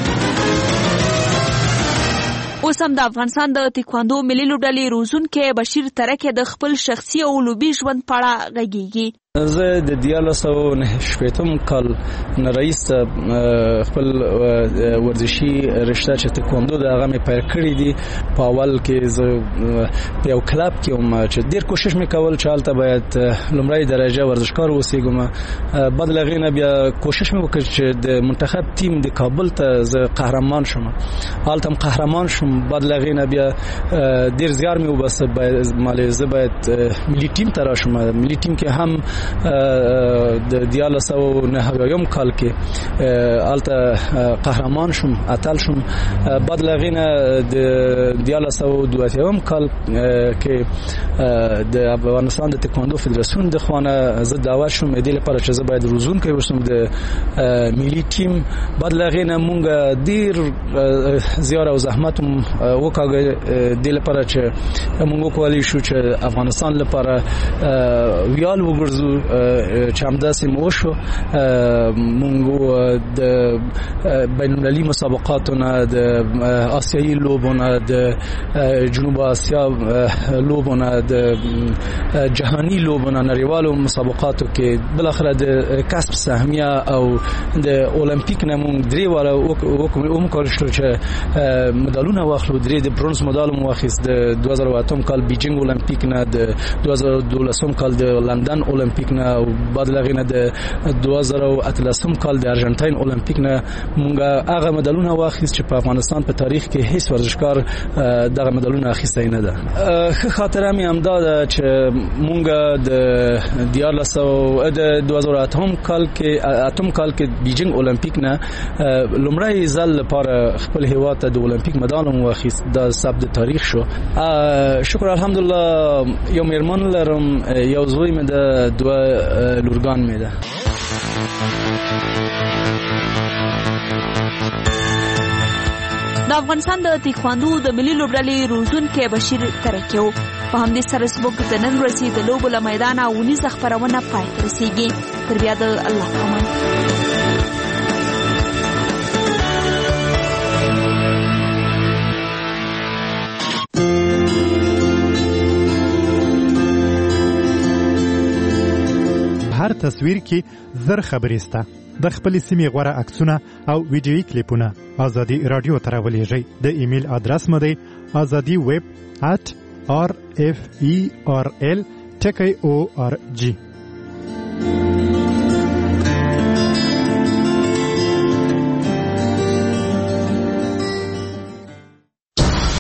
اوس هم د افغانستان د تکواندو ملي لوبډلې روزونکي بشیر ترکه د خپل شخصي او لوبي ژوند په اړه غږیږي. زه د دیارلس سوه نهه شپېتم کال نه رئیس خپل ورزشي رشته چې تکواندو د هغه مې پیل کړی دي. په اول کې زه په یو کلب کې وم چې ډېر کوشش مې کول چې هلته باید لومړی درجه ورزشکار اوسېږم. بعد له هغې نه بیا کوشش مې وکړ چې د منتخب ټیم د کابل ته زه قهرمان شم. هلته هم قهرمان شم. بعد له هغې نه بیا ډېر زیار مې وباسه، زه باید ملي ټیم ته راشم. ملي ټیم کې هم د دیارلس سوه نهه اویایم کال کې هلته قهرمان شوم اتل شوم. بعد له هغې نه د دیارلس سوه دوه اتیایم کال کې د افغانستان د تکواندو فدراسیون د خوا نه زه دعوت شوم دې لپاره چې زه باید روزونکی اوسم د ملي ټیم. بعد له هغې نه مونږ ډېر زیار او زحمت وکاږه دې لپاره چې مونږ وکولی شو چې افغانستان لپاره ویال وګرځو چې همداسې مو وشو. مونږ د بین المللي مسابقاتو نه د آسیایي لوبو نه د جنوب آسیا لوبو نه د جهاني لوبو نه نړیوالو مسابقاتو کې بالاخره د کسب سهمیه او د اولمپیک نه مونږ درې واړه وکړل شو چې مډالونه واخلو. درې د برونز مډال مو واخیست د دوه زره اتم کال بیجینګ اولمپیک نه، د دوه زره دولسم کال د لندن اولمپیک نه او بعد لغې نه د دوه زره اتلسم کال د ارجنټاین اولمپیک نه مونږ هغه مډالونه واخیست چې په افغانستان په تاریخ کې هیڅ ورزشکار دغه مډالونه اخیستی نه ده. ښه خاطره مې همدا ده چې مونږ د دیارلس سوه د دوه زره اتم کال کې اتم کال کې بیجینګ اولمپیک نه لومړی ځل لپاره خپل هیواد ته د اولمپیک مډال مو واخیست. دا ثبت تاریخ شو. شکر الحمدلله. یو میرمن لرم، یو زوی مې ده، دوه لورګان مې ده. د افغانستان د تکواندو د ملي لوبډلې روزونکی بشیر ترکیو په همدې سره زموږ د نن ورځې د لوبو له میدانه اونیزه خپرونه پای ته رسېږي. تر بیا د الله په امان. هر تصویر کې زر خبرې سته. د خپل سیمې غوړه عکسونه او ویډیویي کلیپونه ازادي رادیو ته راولېږئ. د ایمیل ادرس مو دی ازادي ویب at r f e r l ټکی او ار جی.